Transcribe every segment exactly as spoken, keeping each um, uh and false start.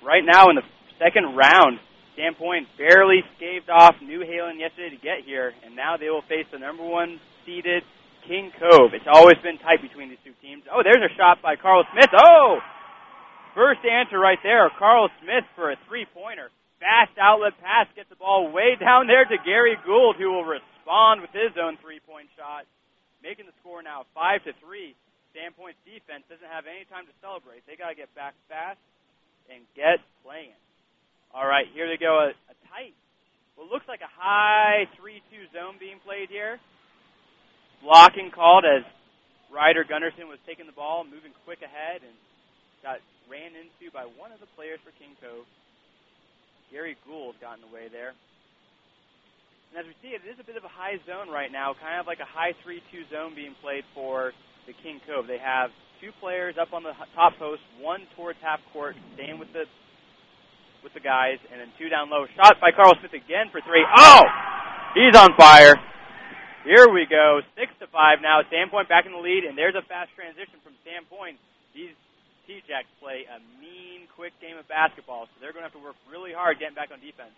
right now in the second round, Sandpoint barely staved off New Halen yesterday to get here, and now they will face the number one seeded King Cove. It's always been tight between these two teams. Oh, there's a shot by Carl Smith. Oh! First answer right there, Carl Smith for a three-pointer. Fast outlet pass, gets the ball way down there to Gary Gould, who will respond with his own three-point shot, making the score now five to three. Sandpoint's defense doesn't have any time to celebrate. They got to get back fast and get playing. All right, here they go, a, a tight, what looks like a high three two zone being played here. Blocking called as Ryder Gunderson was taking the ball, moving quick ahead, and got ran into by one of the players for King Cove. Gary Gould got in the way there. And as we see, it is a bit of a high zone right now, kind of like a high three two zone being played for the King Cove. They have two players up on the top post, one towards half court, staying with the with the guys, and then two down low. Shot by Carl Smith again for three. Oh! He's on fire. Here we go. Six to five now. Sandpoint back in the lead, and there's a fast transition from Sandpoint. These T-Jacks play a mean, quick game of basketball, so they're going to have to work really hard getting back on defense.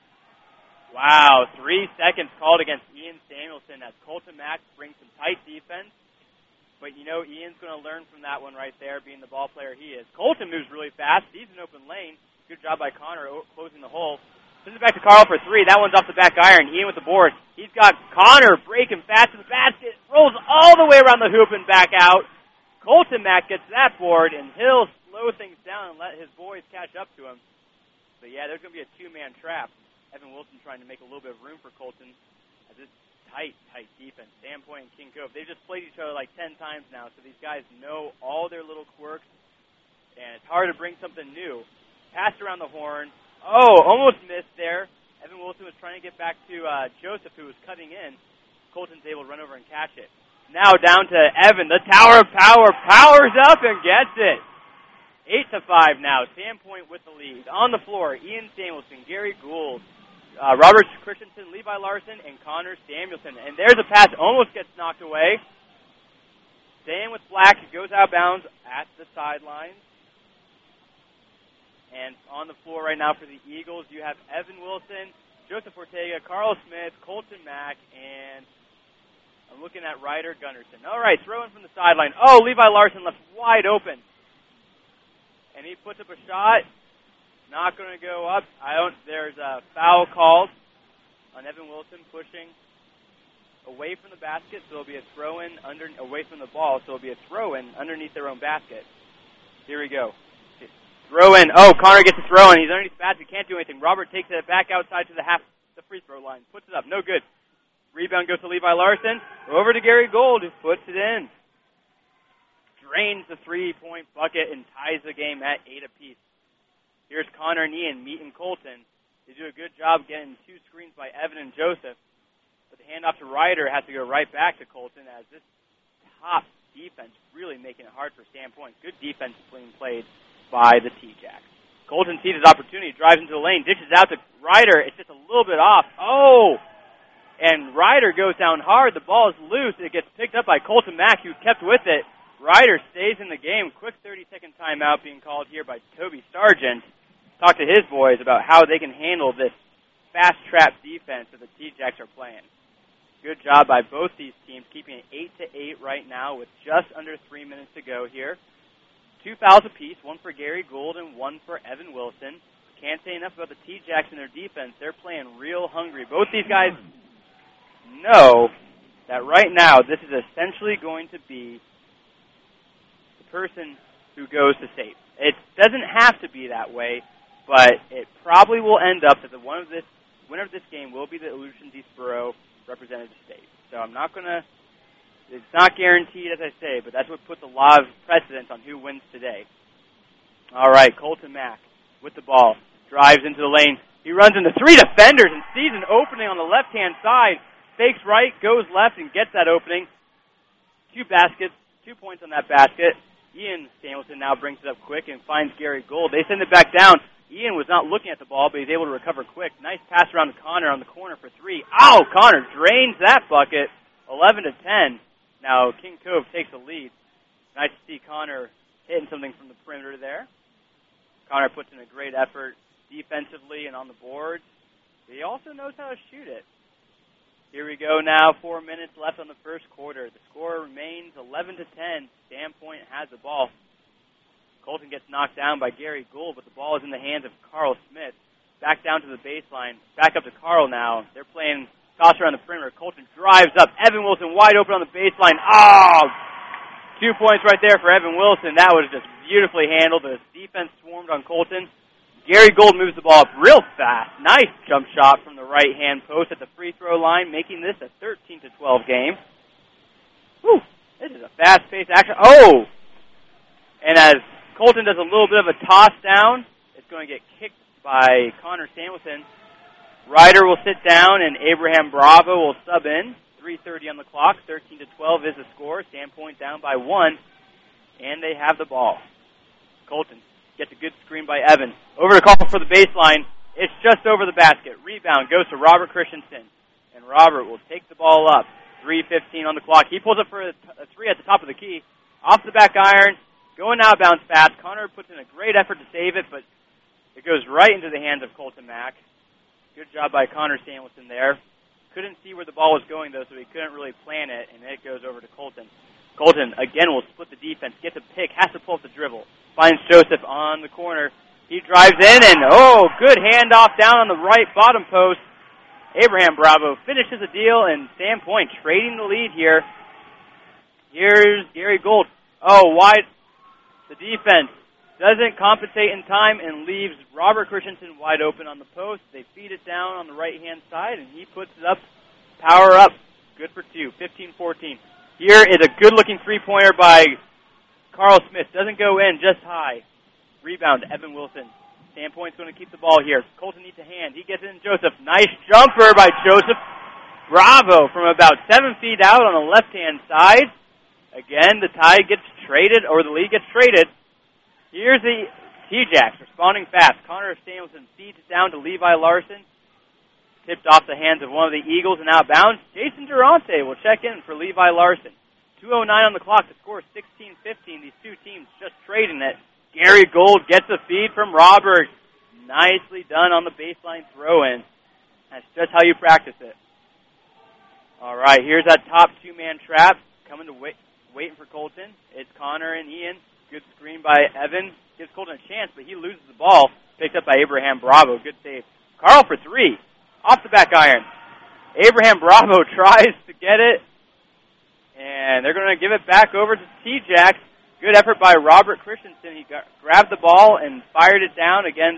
Wow, three seconds called against Ian Samuelson as Colton Mack brings some tight defense. But, you know, Ian's going to learn from that one right there, being the ball player he is. Colton moves really fast. He's an open lane. Good job by Connor closing the hole. Sends it back to Carl for three. That one's off the back iron. Ian with the board. He's got Connor breaking fast to the basket. Rolls all the way around the hoop and back out. Colton Mack gets that board, and he'll slow things down and let his boys catch up to him. But, yeah, there's going to be a two-man trap. Evan Wilson trying to make a little bit of room for Colton as it's tight, tight defense. Sandpoint and King Cove. They've just played each other like ten times now, so these guys know all their little quirks, and it's hard to bring something new. Passed around the horn. Oh, almost missed there. Evan Wilson was trying to get back to uh, Joseph, who was cutting in. Colton's able to run over and catch it. Now down to Evan. The Tower of Power powers up and gets it. Eight to five now. Sandpoint with the lead. On the floor, Ian Samuelson, Gary Gould, uh, Robert Christensen, Levi Larson, and Connor Samuelson. And there's a pass almost gets knocked away. Staying with Black. It goes out of bounds at the sidelines. And on the floor right now for the Eagles, you have Evan Wilson, Joseph Ortega, Carl Smith, Colton Mack, and I'm looking at Ryder Gunderson. All right, throw in from the sideline. Oh, Levi Larson left wide open. And he puts up a shot. Not going to go up. I don't. There's a foul called on Evan Wilson pushing away from the basket, so it'll be a throw-in under, away from the ball, so it'll be a throw-in underneath their own basket. Here we go. Throw in. Oh, Connor gets a throw in. He's underneath the basket. Can't do anything. Robert takes it back outside to the half, the free throw line. Puts it up. No good. Rebound goes to Levi Larson. Over to Gary Gould, who puts it in. Drains the three-point bucket and ties the game at eight apiece. Here's Connor and Ian meeting Colton. They do a good job getting two screens by Evan and Joseph. But the handoff to Ryder has to go right back to Colton as this top defense really making it hard for Sandpoint. Good defense being played by the T-Jacks. Colton sees his opportunity, drives into the lane, dishes out to Ryder. It's just a little bit off. Oh! And Ryder goes down hard. The ball is loose. It gets picked up by Colton Mack, who kept with it. Ryder stays in the game. Quick thirty-second timeout being called here by Toby Sargent. Talk to his boys about how they can handle this fast trap defense that the T-Jacks are playing. Good job by both these teams, keeping it eight to eight right now with just under three minutes to go here. Two fouls apiece, one for Gary Gould and one for Evan Wilson. Can't say enough about the T-Jacks and their defense. They're playing real hungry. Both these guys know that right now this is essentially going to be the person who goes to state. It doesn't have to be that way, but it probably will end up that the one of this winner of this game will be the Aleutians Eastboro representative state. So I'm not going to. It's not guaranteed, as I say, but that's what puts a lot of precedence on who wins today. All right, Colton Mack with the ball. Drives into the lane. He runs into three defenders and sees an opening on the left-hand side. Fakes right, goes left, and gets that opening. Two baskets, two points on that basket. Ian Samuelson now brings it up quick and finds Gary Gould. They send it back down. Ian was not looking at the ball, but he's able to recover quick. Nice pass around to Connor on the corner for three. Ow! Connor drains that bucket. eleven to ten. Now, King Cove takes the lead. Nice to see Connor hitting something from the perimeter there. Connor puts in a great effort defensively and on the boards. He also knows how to shoot it. Here we go now, four minutes left on the first quarter. The score remains eleven to ten. Sandpoint has the ball. Colton gets knocked down by Gary Gould, but the ball is in the hands of Carl Smith. Back down to the baseline. Back up to Carl now. They're playing toss around the perimeter. Colton drives up. Evan Wilson wide open on the baseline. Oh! Two points right there for Evan Wilson. That was just beautifully handled. The defense swarmed on Colton. Gary Gould moves the ball up real fast. Nice jump shot from the right-hand post at the free throw line, making this a thirteen to twelve game. Whew, this is a fast-paced action. Oh! And as Colton does a little bit of a toss down, it's going to get kicked by Connor Samuelson. Ryder will sit down, and Abraham Bravo will sub in. three thirty on the clock. thirteen to twelve is the score. Sandpoint down by one, and they have the ball. Colton gets a good screen by Evan. Over to call for the baseline. It's just over the basket. Rebound goes to Robert Christensen, and Robert will take the ball up. three fifteen on the clock. He pulls up for a three at the top of the key. Off the back iron. Going out of bounds fast. Connor puts in a great effort to save it, but it goes right into the hands of Colton Mack. Good job by Connor Samuelson there. Couldn't see where the ball was going, though, so he couldn't really plan it, and it goes over to Colton. Colton, again, will split the defense, gets a pick, has to pull up the dribble. Finds Joseph on the corner. He drives in, and, oh, good handoff down on the right bottom post. Abraham Bravo finishes the deal, and Sandpoint trading the lead here. Here's Gary Gould. Oh, wide. The defense doesn't compensate in time and leaves Robert Christensen wide open on the post. They feed it down on the right-hand side, and he puts it up. Power up. Good for two. fifteen fourteen. Here is a good-looking three-pointer by Carl Smith. Doesn't go in, just high. Rebound, Evan Wilson. Sandpoint's going to keep the ball here. Colton needs a hand. He gets it in Joseph. Nice jumper by Joseph. Bravo from about seven feet out on the left-hand side. Again, the tie gets traded, or the lead gets traded. Here's the T-Jacks responding fast. Connor Samuelson feeds it down to Levi Larson. Tipped off the hands of one of the Eagles and out of bounds. Jason Durante will check in for Levi Larson. two oh nine on the clock. The score is sixteen fifteen. These two teams just trading it. Gary Gould gets a feed from Robert. Nicely done on the baseline throw-in. That's just how you practice it. All right, here's that top two-man trap. Coming to wait, waiting for Colton. It's Connor and Ian. Good screen by Evan. Gives Colton a chance, but he loses the ball. Picked up by Abraham Bravo. Good save. Carl for three. Off the back iron. Abraham Bravo tries to get it. And they're going to give it back over to T-Jacks. Good effort by Robert Christensen. He got, grabbed the ball and fired it down against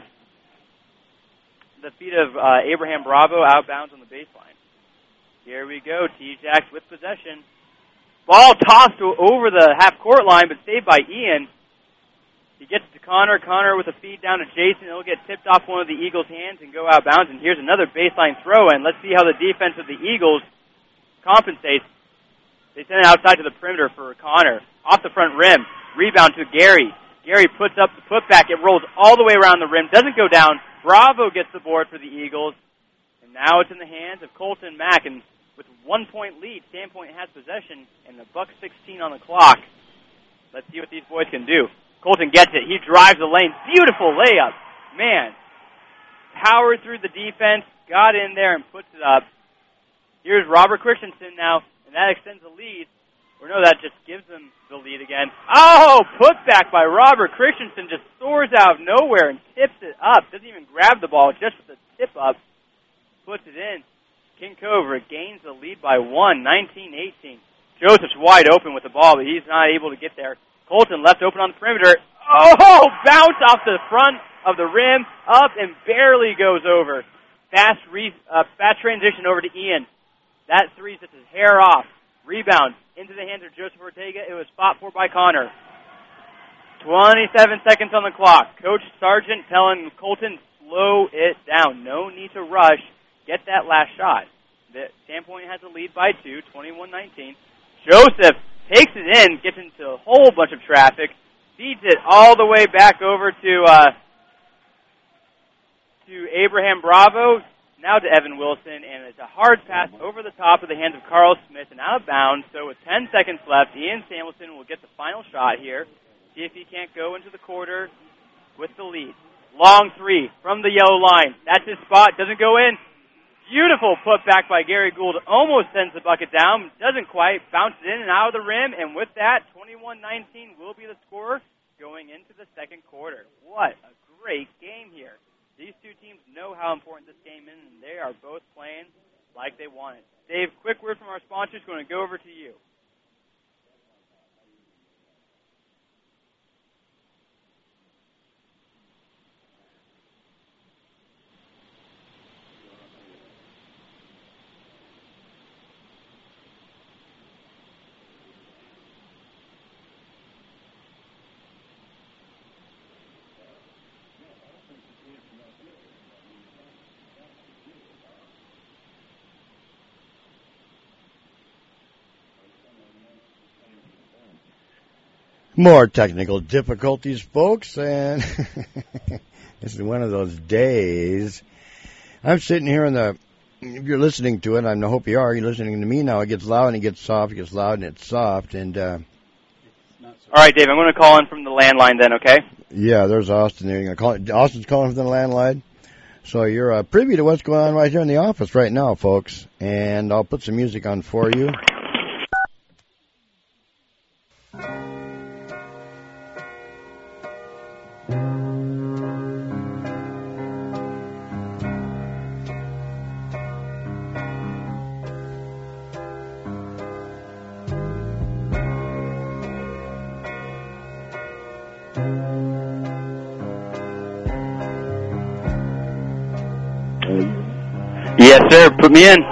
the feet of uh, Abraham Bravo out of bounds on the baseline. Here we go. T-Jacks with possession. Ball tossed over the half-court line, but saved by Ian. He gets to Connor. Connor with a feed down to Jason. It'll get tipped off one of the Eagles' hands and go out of bounds. And here's another baseline throw-in. Let's see how the defense of the Eagles compensates. They send it outside to the perimeter for Connor. Off the front rim. Rebound to Gary. Gary puts up the putback. It rolls all the way around the rim. Doesn't go down. Bravo gets the board for the Eagles. And now it's in the hands of Colton Mack. And with one-point lead, Sandpoint has possession, and the buck sixteen on the clock. Let's see what these boys can do. Colton gets it. He drives the lane. Beautiful layup. Man. Powered through the defense, got in there, and puts it up. Here's Robert Christensen now, and that extends the lead. Or no, that just gives them the lead again. Oh, put back by Robert Christensen. Just soars out of nowhere and tips it up. Doesn't even grab the ball, just with the tip up. Puts it in. King Cove gains the lead by one, nineteen eighteen. Joseph's wide open with the ball, but he's not able to get there. Colton left open on the perimeter. Oh, bounce off the front of the rim, up and barely goes over. Fast re, uh, fast transition over to Ian. That three sets his hair off. Rebound into the hands of Joseph Ortega. It was fought for by Connor. twenty-seven seconds on the clock. Coach Sargent telling Colton, slow it down. No need to rush. Get that last shot. The Sandpoint has a lead by two, twenty-one nineteen. Joseph takes it in, gets into a whole bunch of traffic, feeds it all the way back over to uh, to Abraham Bravo, now to Evan Wilson, and it's a hard pass over the top of the hands of Carl Smith and out of bounds. So with ten seconds left, Ian Samuelson will get the final shot here. See if he can't go into the quarter with the lead. Long three from the yellow line. That's his spot. Doesn't go in. Beautiful put back by Gary Gould. Almost sends the bucket down. Doesn't quite. Bounces in and out of the rim. And with that, twenty-one nineteen will be the score going into the second quarter. What a great game here. These two teams know how important this game is, and they are both playing like they want it. Dave, quick word from our sponsors. Going to go over to you. More technical difficulties, folks, and this is one of those days. I'm sitting here in the, if you're listening to it, I hope you are, you're listening to me now. It gets loud and it gets soft, it gets loud and it's soft, and... Uh, All right, Dave, I'm going to call in from the landline then, okay? Yeah, there's Austin there. You're gonna call, Austin's calling from the landline. So you're uh, privy to what's going on right here in the office right now, folks, and I'll put some music on for you. Yes, sir. Put me in.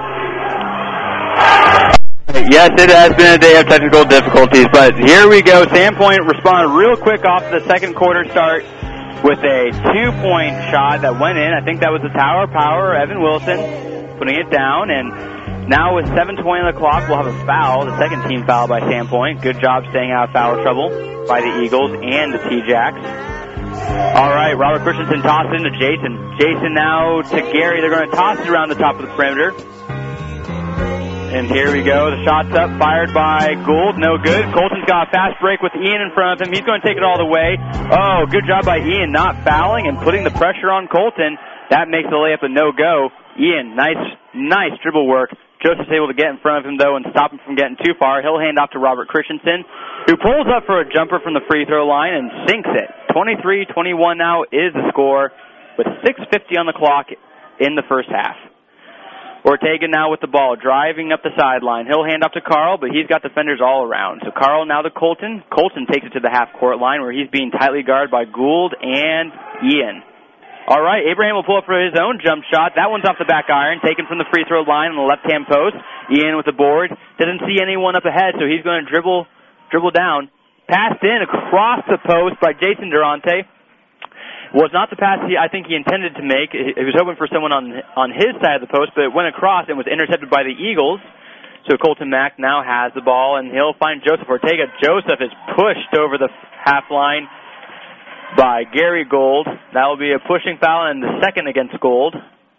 Yes, it has been a day of technical difficulties, but here we go. Sandpoint responded real quick off the second quarter start with a two-point shot that went in. I think that was the Tower Power, Evan Wilson, putting it down. And now with seven twenty on the clock, we'll have a foul, the second team foul by Sandpoint. Good job staying out of foul trouble by the Eagles and the T-Jacks. All right, Robert Christensen tosses it into Jason. Jason now to Gary. They're going to toss it around the top of the perimeter. And here we go. The shot's up, fired by Gould. No good. Colton's got a fast break with Ian in front of him. He's going to take it all the way. Oh, good job by Ian not fouling and putting the pressure on Colton. That makes the layup a no-go. Ian, nice, nice dribble work. Joseph's able to get in front of him, though, and stop him from getting too far. He'll hand off to Robert Christensen, who pulls up for a jumper from the free throw line and sinks it. twenty-three twenty-one now is the score with six fifty on the clock in the first half. Ortega now with the ball, driving up the sideline. He'll hand off to Carl, but he's got defenders all around. So Carl now to Colton. Colton takes it to the half-court line where he's being tightly guarded by Gould and Ian. All right, Abraham will pull up for his own jump shot. That one's off the back iron, taken from the free throw line on the left-hand post. Ian with the board. Doesn't see anyone up ahead, so he's going to dribble dribble down. Passed in across the post by Jason Durante. Was not the pass he, I think he intended to make. He was hoping for someone on on his side of the post, but it went across and was intercepted by the Eagles. So Colton Mack now has the ball, and he'll find Joseph Ortega. Joseph is pushed over the half line by Gary Gould. That will be a pushing foul and the second against Gould.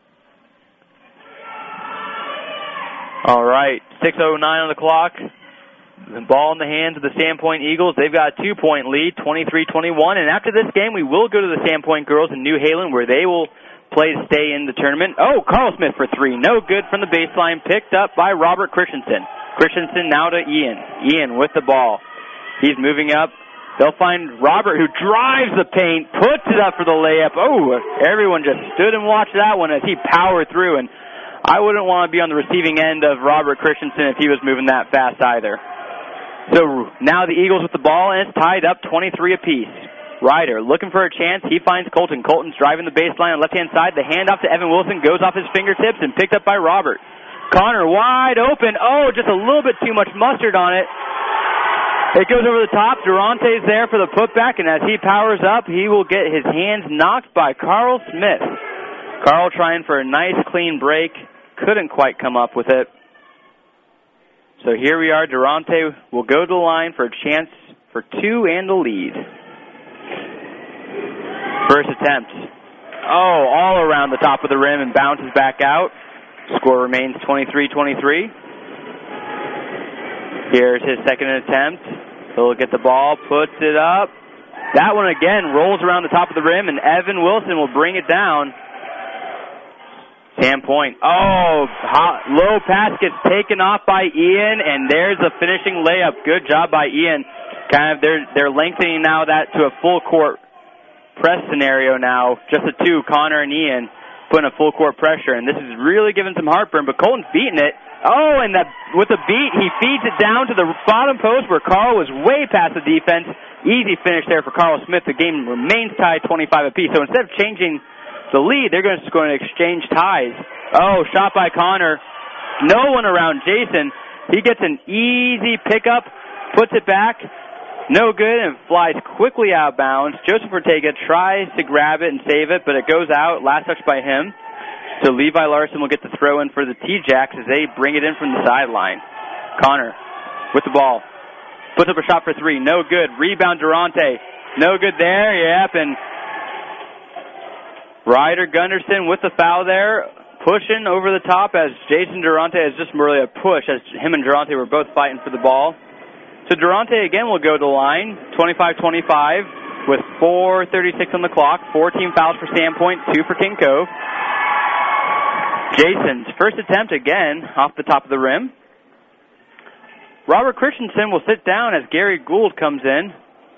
All right, six oh nine on the clock. The ball in the hands of the Sandpoint Eagles. They've got a two-point lead, twenty-three twenty-one. And after this game, we will go to the Sandpoint girls in New Halen, where they will play to stay in the tournament. Oh, Carl Smith for three. No good from the baseline. Picked up by Robert Christensen. Christensen now to Ian. Ian with the ball. He's moving up. They'll find Robert, who drives the paint, puts it up for the layup. Oh, everyone just stood and watched that one as he powered through. And I wouldn't want to be on the receiving end of Robert Christensen if he was moving that fast either. So now the Eagles with the ball, and it's tied up twenty-three apiece. Ryder looking for a chance. He finds Colton. Colton's driving the baseline on the left-hand side. The handoff to Evan Wilson goes off his fingertips and picked up by Robert. Connor wide open. Oh, just a little bit too much mustard on it. It goes over the top. Durante's there for the putback, and as he powers up, he will get his hands knocked by Carl Smith. Carl trying for a nice, clean break. Couldn't quite come up with it. So here we are. Durante will go to the line for a chance for two and the lead. First attempt. Oh, all around the top of the rim and bounces back out. Score remains twenty-three twenty-three. Here's his second attempt. He'll get the ball, puts it up. That one again rolls around the top of the rim, and Evan Wilson will bring it down. Sandpoint. Oh, hot, low pass gets taken off by Ian, and there's a finishing layup. Good job by Ian. Kind of, they're they're lengthening now that to a full court press scenario now. Just the two, Connor and Ian, putting a full court pressure, and this is really giving some heartburn. But Colton's beating it. Oh, and that with a beat, he feeds it down to the bottom post where Carl was way past the defense. Easy finish there for Carl Smith. The game remains tied twenty-five apiece. So instead of changing the lead, they're just going to exchange ties. Oh, shot by Connor. No one around Jason. He gets an easy pickup, puts it back. No good, and flies quickly out of bounds. Joseph Ortega tries to grab it and save it, but it goes out. Last touch by him. So Levi Larson will get the throw in for the T-Jacks as they bring it in from the sideline. Connor with the ball. Puts up a shot for three. No good. Rebound Durante. No good there. Yep, and Ryder Gunderson with the foul there, pushing over the top as Jason Durante is just really a push as him and Durante were both fighting for the ball. So Durante again will go to the line, twenty-five twenty-five with four thirty-six on the clock, fourteen fouls for Sandpoint, two for King Cove. Jason's first attempt again off the top of the rim. Robert Christensen will sit down as Gary Gould comes in.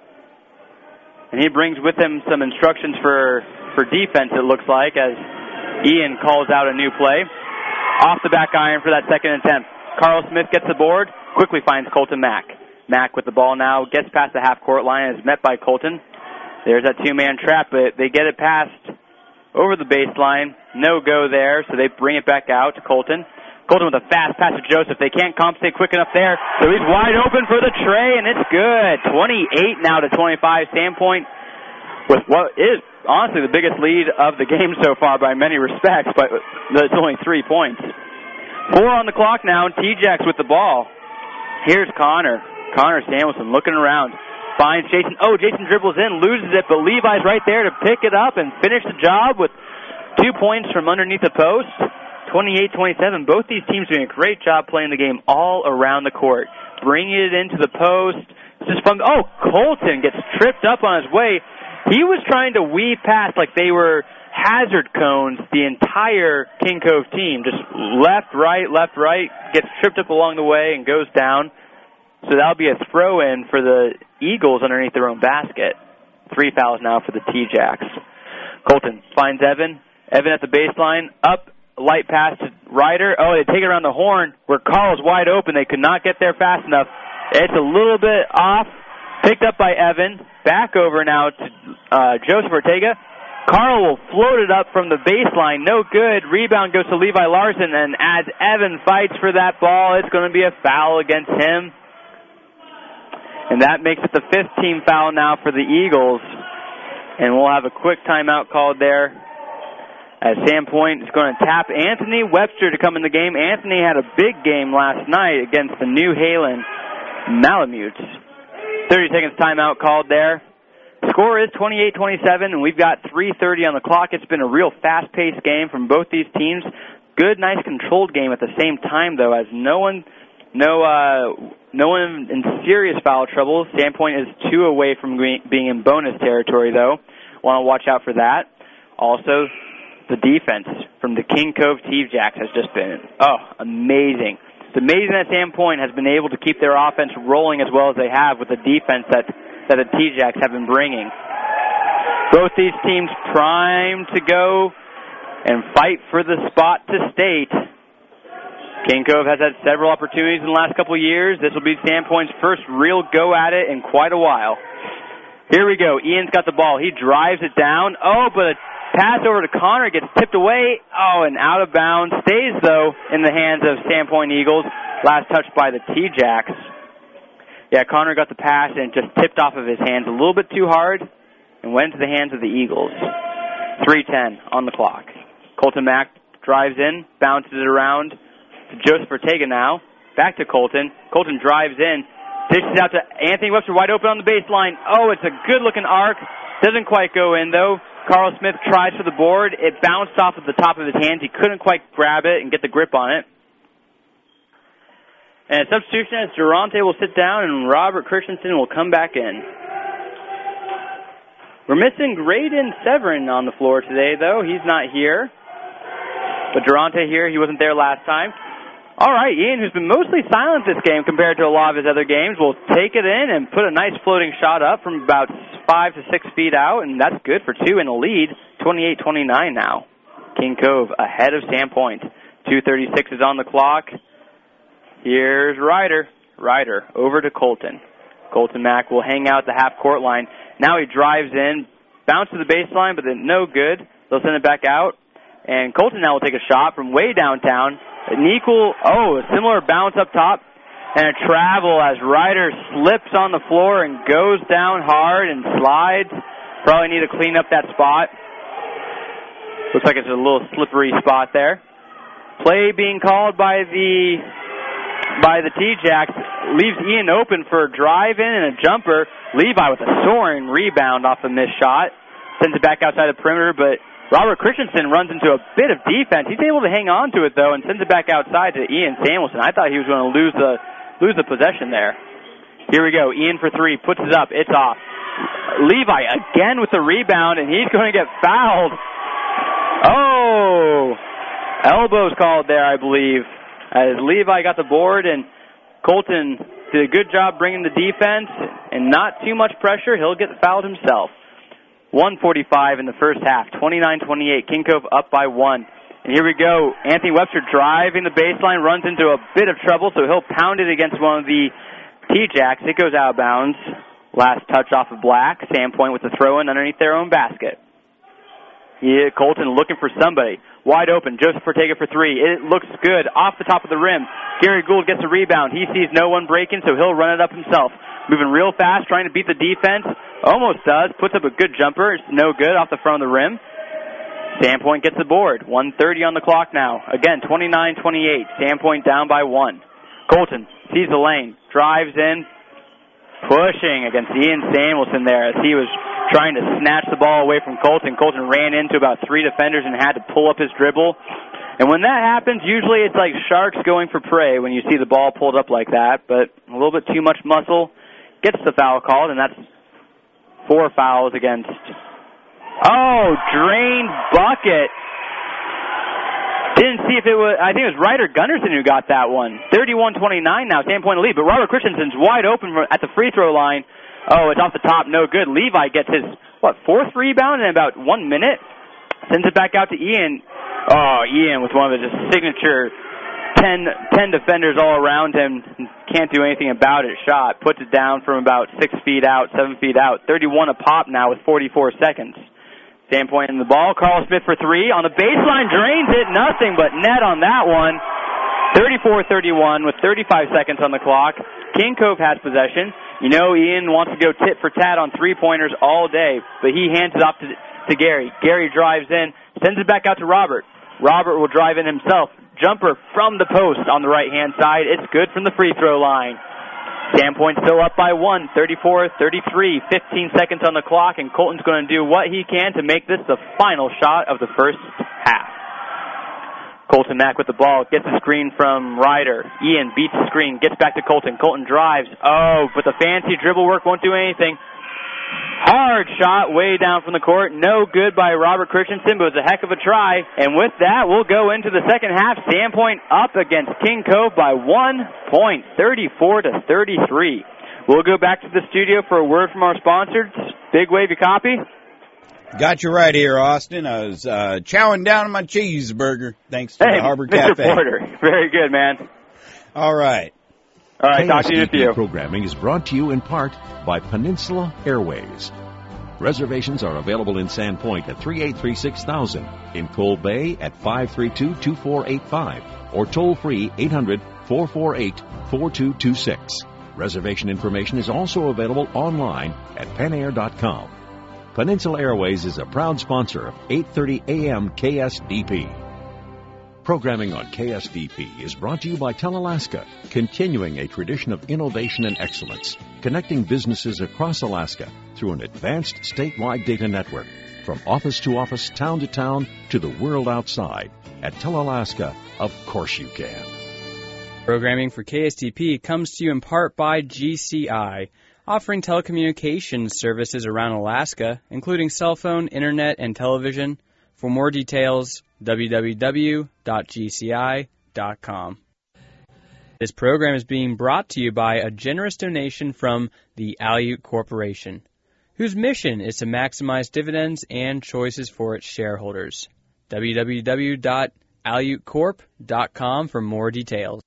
And he brings with him some instructions for, for defense, it looks like, as Ian calls out a new play. Off the back iron for that second attempt. Carl Smith gets the board, quickly finds Colton Mack. Mack with the ball now, gets past the half-court line, and is met by Colton. There's that two-man trap, but they get it past over the baseline. No go there, so they bring it back out to Colton. Colton with a fast pass to Joseph. They can't compensate quick enough there, so he's wide open for the tray, and it's good. twenty-eight now to twenty-five. Sandpoint with what is honestly the biggest lead of the game so far by many respects, but it's only three points. Four on the clock now, and T-Jacks with the ball. Here's Connor. Connor Samuelson looking around. Finds Jason. Oh, Jason dribbles in, loses it, but Levi's right there to pick it up and finish the job with two points from underneath the post. twenty-eight twenty-seven. Both these teams doing a great job playing the game all around the court. Bringing it into the post. It's just fun. Oh, Colton gets tripped up on his way. He was trying to weave past like they were hazard cones the entire King Cove team. Just left, right, left, right. Gets tripped up along the way and goes down. So that'll be a throw-in for the Eagles underneath their own basket. Three fouls now for the T-Jacks. Colton finds Evan. Evan at the baseline. Up. Light pass to Ryder. Oh, they take it around the horn where Carl's wide open. They could not get there fast enough. It's a little bit off. Picked up by Evan. Back over now to uh, Joseph Ortega. Carl will float it up from the baseline. No good. Rebound goes to Levi Larson, and as Evan fights for that ball, it's going to be a foul against him. And that makes it the fifth team foul now for the Eagles. And we'll have a quick timeout called there, as Sandpoint is going to tap Anthony Webster to come in the game. Anthony had a big game last night against the New Halen Malamutes. thirty seconds timeout called there. Score is twenty-eight twenty-seven, and we've got three thirty on the clock. It's been a real fast-paced game from both these teams. Good, nice, controlled game at the same time, though, as no one, no, uh, no one in serious foul trouble. Sandpoint is two away from being in bonus territory, though. Want to watch out for that. Also, the defense from the King Cove T-Jacks has just been, oh, amazing. It's amazing that Sandpoint has been able to keep their offense rolling as well as they have with the defense that, that the T-Jacks have been bringing. Both these teams primed to go and fight for the spot to state. King Cove has had several opportunities in the last couple of years. This will be Sandpoint's first real go at it in quite a while. Here we go. Ian's got the ball. He drives it down. Oh, but a pass over to Connor gets tipped away. Oh, and out of bounds. Stays, though, in the hands of Sandpoint Eagles. Last touch by the T-Jacks. Yeah, Connor got the pass and just tipped off of his hands a little bit too hard and went into the hands of the Eagles. three ten on the clock. Colton Mack drives in, bounces it around to Joseph Ortega now. Back to Colton. Colton drives in, dishes out to Anthony Webster wide open on the baseline. Oh, it's a good-looking arc. Doesn't quite go in, though. Carl Smith tries for the board. It bounced off of the top of his hands. He couldn't quite grab it and get the grip on it. And a substitution as Durante will sit down and Robert Christensen will come back in. We're missing Graydon Severin on the floor today, though. He's not here. But Durante here, he wasn't there last time. All right, Ian, who's been mostly silent this game compared to a lot of his other games, will take it in and put a nice floating shot up from about five to six feet out, and that's good for two in the lead, twenty-eight twenty-nine now. King Cove ahead of Sandpoint. two thirty-six is on the clock. Here's Ryder. Ryder over to Colton. Colton Mack will hang out at the half-court line. Now he drives in, bounce to the baseline, but then no good. They'll send it back out. And Colton now will take a shot from way downtown. An equal, oh, a similar bounce up top. And a travel as Ryder slips on the floor and goes down hard and slides. Probably need to clean up that spot. Looks like it's a little slippery spot there. Play being called by the by the T-Jacks leaves Ian open for a drive-in and a jumper. Levi with a soaring rebound off a missed shot. Sends it back outside the perimeter, but Robert Christensen runs into a bit of defense. He's able to hang on to it, though, and sends it back outside to Ian Samuelson. I thought he was going to lose the lose the possession there. Here we go. Ian for three. Puts it up. It's off. Levi again with the rebound, and he's going to get fouled. Oh! Elbows called there, I believe, as Levi got the board, and Colton did a good job bringing the defense and not too much pressure. He'll get fouled himself. one forty-five in the first half, twenty-nine twenty-eight. King Cove up by one. And here we go. Anthony Webster driving the baseline, runs into a bit of trouble, so he'll pound it against one of the T-Jacks. It goes out of bounds. Last touch off of Black. Sandpoint with the throw-in underneath their own basket. Yeah, Colton looking for somebody. Wide open. Joseph Ortega for three. It looks good. Off the top of the rim. Gary Gould gets a rebound. He sees no one breaking, so he'll run it up himself. Moving real fast, trying to beat the defense. Almost does. Puts up a good jumper. It's no good off the front of the rim. Sandpoint gets the board. one thirty on the clock now. Again, twenty-nine twenty-eight. Sandpoint down by one. Colton sees the lane. Drives in. Pushing against Ian Samuelson there as he was trying to snatch the ball away from Colton. Colton ran into about three defenders and had to pull up his dribble. And when that happens, usually it's like sharks going for prey when you see the ball pulled up like that. But a little bit too much muscle gets the foul called, and that's four fouls against... Oh, drained bucket. Didn't see if it was... I think it was Ryder Gunderson who got that one. thirty-one twenty-nine now, Sandpoint lead. But Robert Christensen's wide open at the free throw line. Oh, it's off the top, no good. Levi gets his, what, fourth rebound in about one minute? Sends it back out to Ian. Oh, Ian with one of his signature ten, ten defenders all around him. Can't do anything about it. Shot. Puts it down from about six feet out, seven feet out. thirty-one a pop now with forty-four seconds. Sandpoint in the ball. Carl Smith for three. On the baseline, drains it. Nothing but net on that one. thirty-four thirty-one with thirty-five seconds on the clock. King Cove has possession. You know Ian wants to go tit for tat on three-pointers all day, but he hands it off to, to Gary. Gary drives in, sends it back out to Robert. Robert will drive in himself. Jumper from the post on the right-hand side. It's good from the free throw line. Sandpoint still up by one, thirty-four thirty-three, fifteen seconds on the clock, and Colton's going to do what he can to make this the final shot of the first half. Colton Mack with the ball, gets a screen from Ryder. Ian beats the screen, gets back to Colton. Colton drives. Oh, but the fancy dribble work won't do anything. Hard shot way down from the court. No good by Robert Christensen, but it was a heck of a try. And with that, we'll go into the second half. Sandpoint up against King Cove by one point, thirty-four to thirty-three. We'll go back to the studio for a word from our sponsors. Big Wave, you copy? Got you right here, Austin. I was uh, chowing down on my cheeseburger, thanks to hey, the Harbor Mister Cafe. Porter, very good, man. All right. All right, talk to you in a few. Programming is brought to you in part by Peninsula Airways. Reservations are available in Sandpoint at three eight three, six thousand, in Cold Bay at five three two, two four eight five, or toll-free eight hundred, four four eight, four two two six. Reservation information is also available online at penair dot com. Peninsula Airways is a proud sponsor of eight thirty A M K S D P. Programming on K S D P is brought to you by Telalaska, continuing a tradition of innovation and excellence, connecting businesses across Alaska through an advanced statewide data network, from office to office, town to town, to the world outside. At Telalaska, of course you can. Programming for K S D P comes to you in part by G C I. offering telecommunications services around Alaska, including cell phone, internet, and television. For more details, w w w dot g c i dot com. This program is being brought to you by a generous donation from the Aleut Corporation, whose mission is to maximize dividends and choices for its shareholders. w w w dot aleut corp dot com for more details.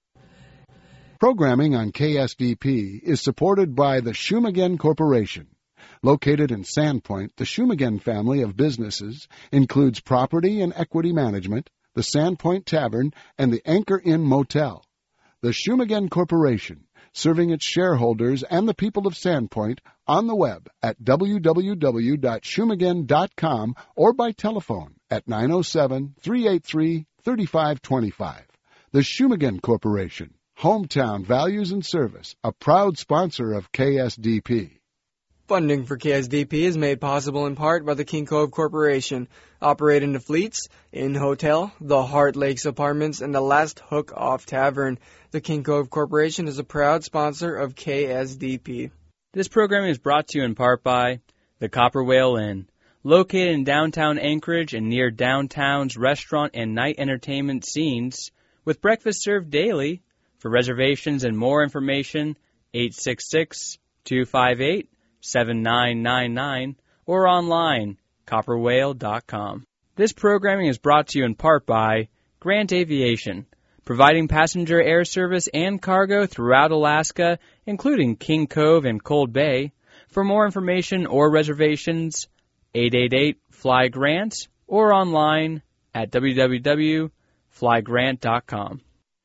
Programming on K S D P is supported by the Shumagen Corporation. Located in Sandpoint, the Shumagen family of businesses includes property and equity management, the Sandpoint Tavern, and the Anchor Inn Motel. The Shumagen Corporation, serving its shareholders and the people of Sandpoint on the web at w w w dot shumagen dot com or by telephone at nine oh seven, three eight three, three five two five. The Shumagen Corporation, Hometown Values and Service, a proud sponsor of K S D P. Funding for K S D P is made possible in part by the King Cove Corporation, operating the Fleets, Inn Hotel, the Heart Lakes Apartments, and the Last Hook Off Tavern. The King Cove Corporation is a proud sponsor of K S D P. This program is brought to you in part by the Copper Whale Inn, located in downtown Anchorage and near downtown's restaurant and night entertainment scenes, with breakfast served daily. For reservations and more information, eight six six, two five eight, seven nine nine nine or online, copper whale dot com. This programming is brought to you in part by Grant Aviation, providing passenger air service and cargo throughout Alaska, including King Cove and Cold Bay. For more information or reservations, eight eight eight, fly grant or online at w w w dot fly grant dot com.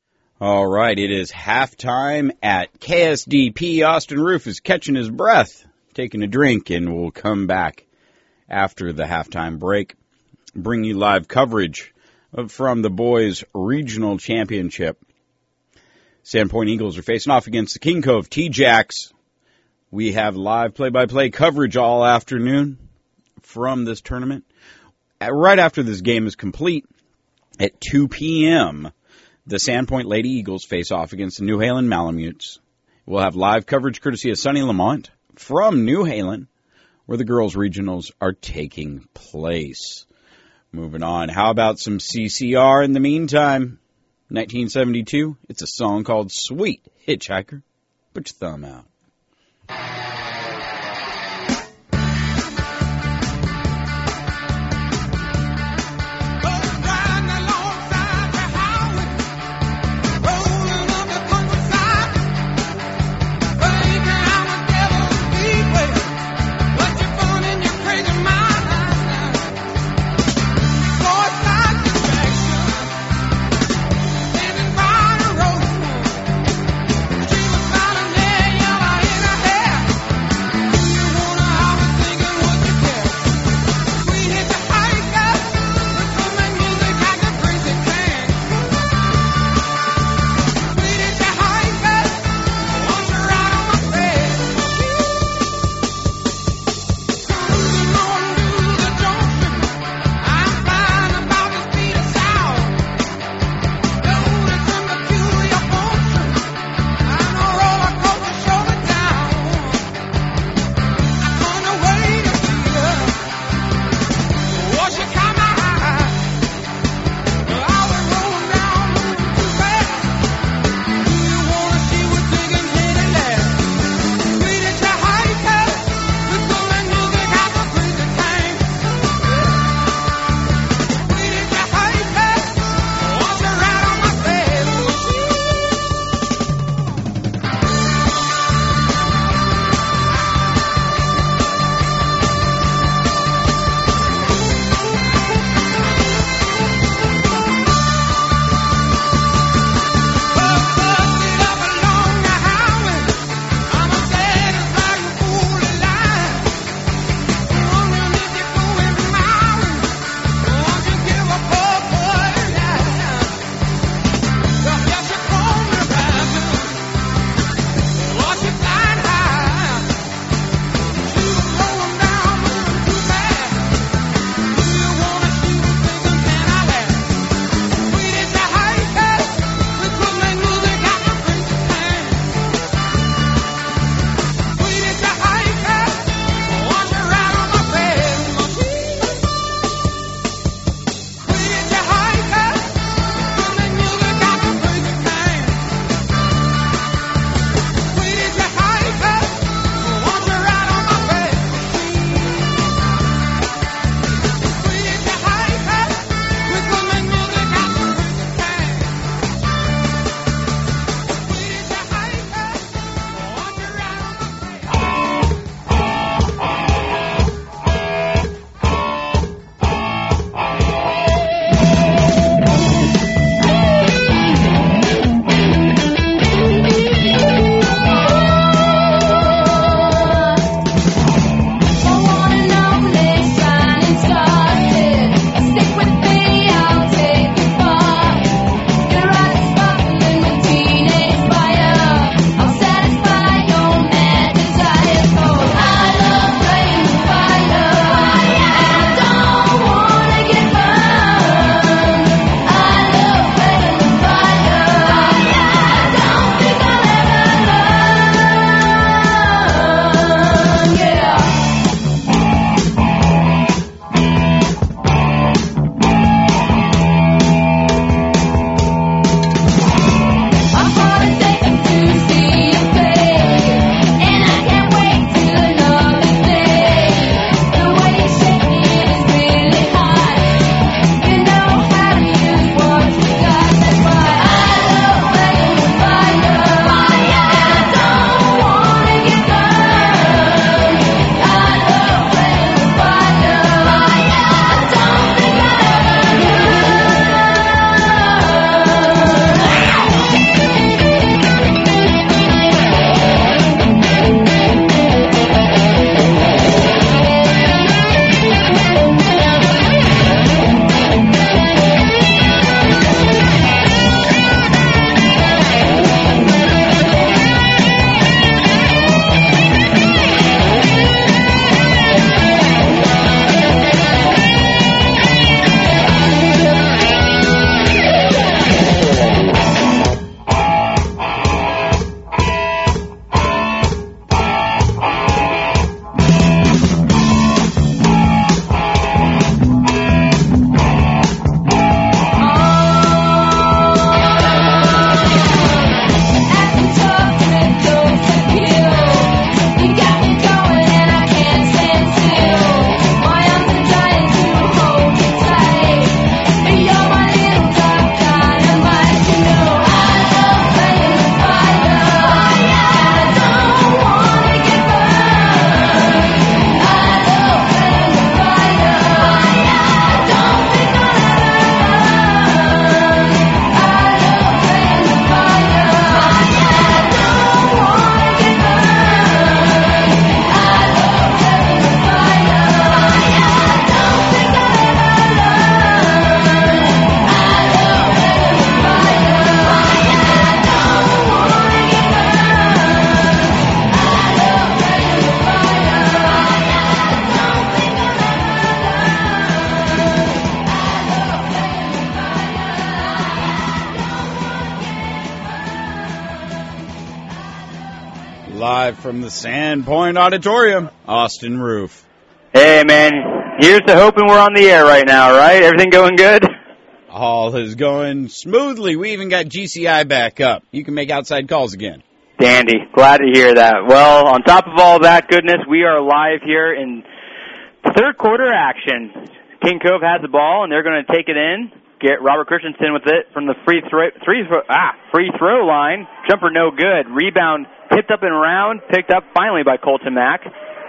All right, it is halftime at K S D P. Austin Roof is catching his breath, taking a drink, and we'll come back after the halftime break, bring you live coverage from the boys' regional championship. Sandpoint Eagles are facing off against the King Cove T-Jacks. We have live play-by-play coverage all afternoon from this tournament. Right after this game is complete, at two p.m., the Sandpoint Lady Eagles face off against the New Halen Malamutes. We'll have live coverage courtesy of Sonny Lamont from New Halen, where the girls' regionals are taking place. Moving on, how about some C C R in the meantime? nineteen seventy-two, it's a song called Sweet Hitchhiker. Put your thumb out. Yellow Live from the Sandpoint Auditorium, Austin Roof. Hey, man, here's to hoping we're on the air right now, right? Everything going good? All is going smoothly. We even got G C I back up. You can make outside calls again. Dandy. Glad to hear that. Well, on top of all that goodness, we are live here in third quarter action. King Cove has the ball, and they're going to take it in. Get Robert Christensen with it from the free throw, three, ah, free throw line. Jumper no good. Rebound tipped up and around, picked up finally by Colton Mack.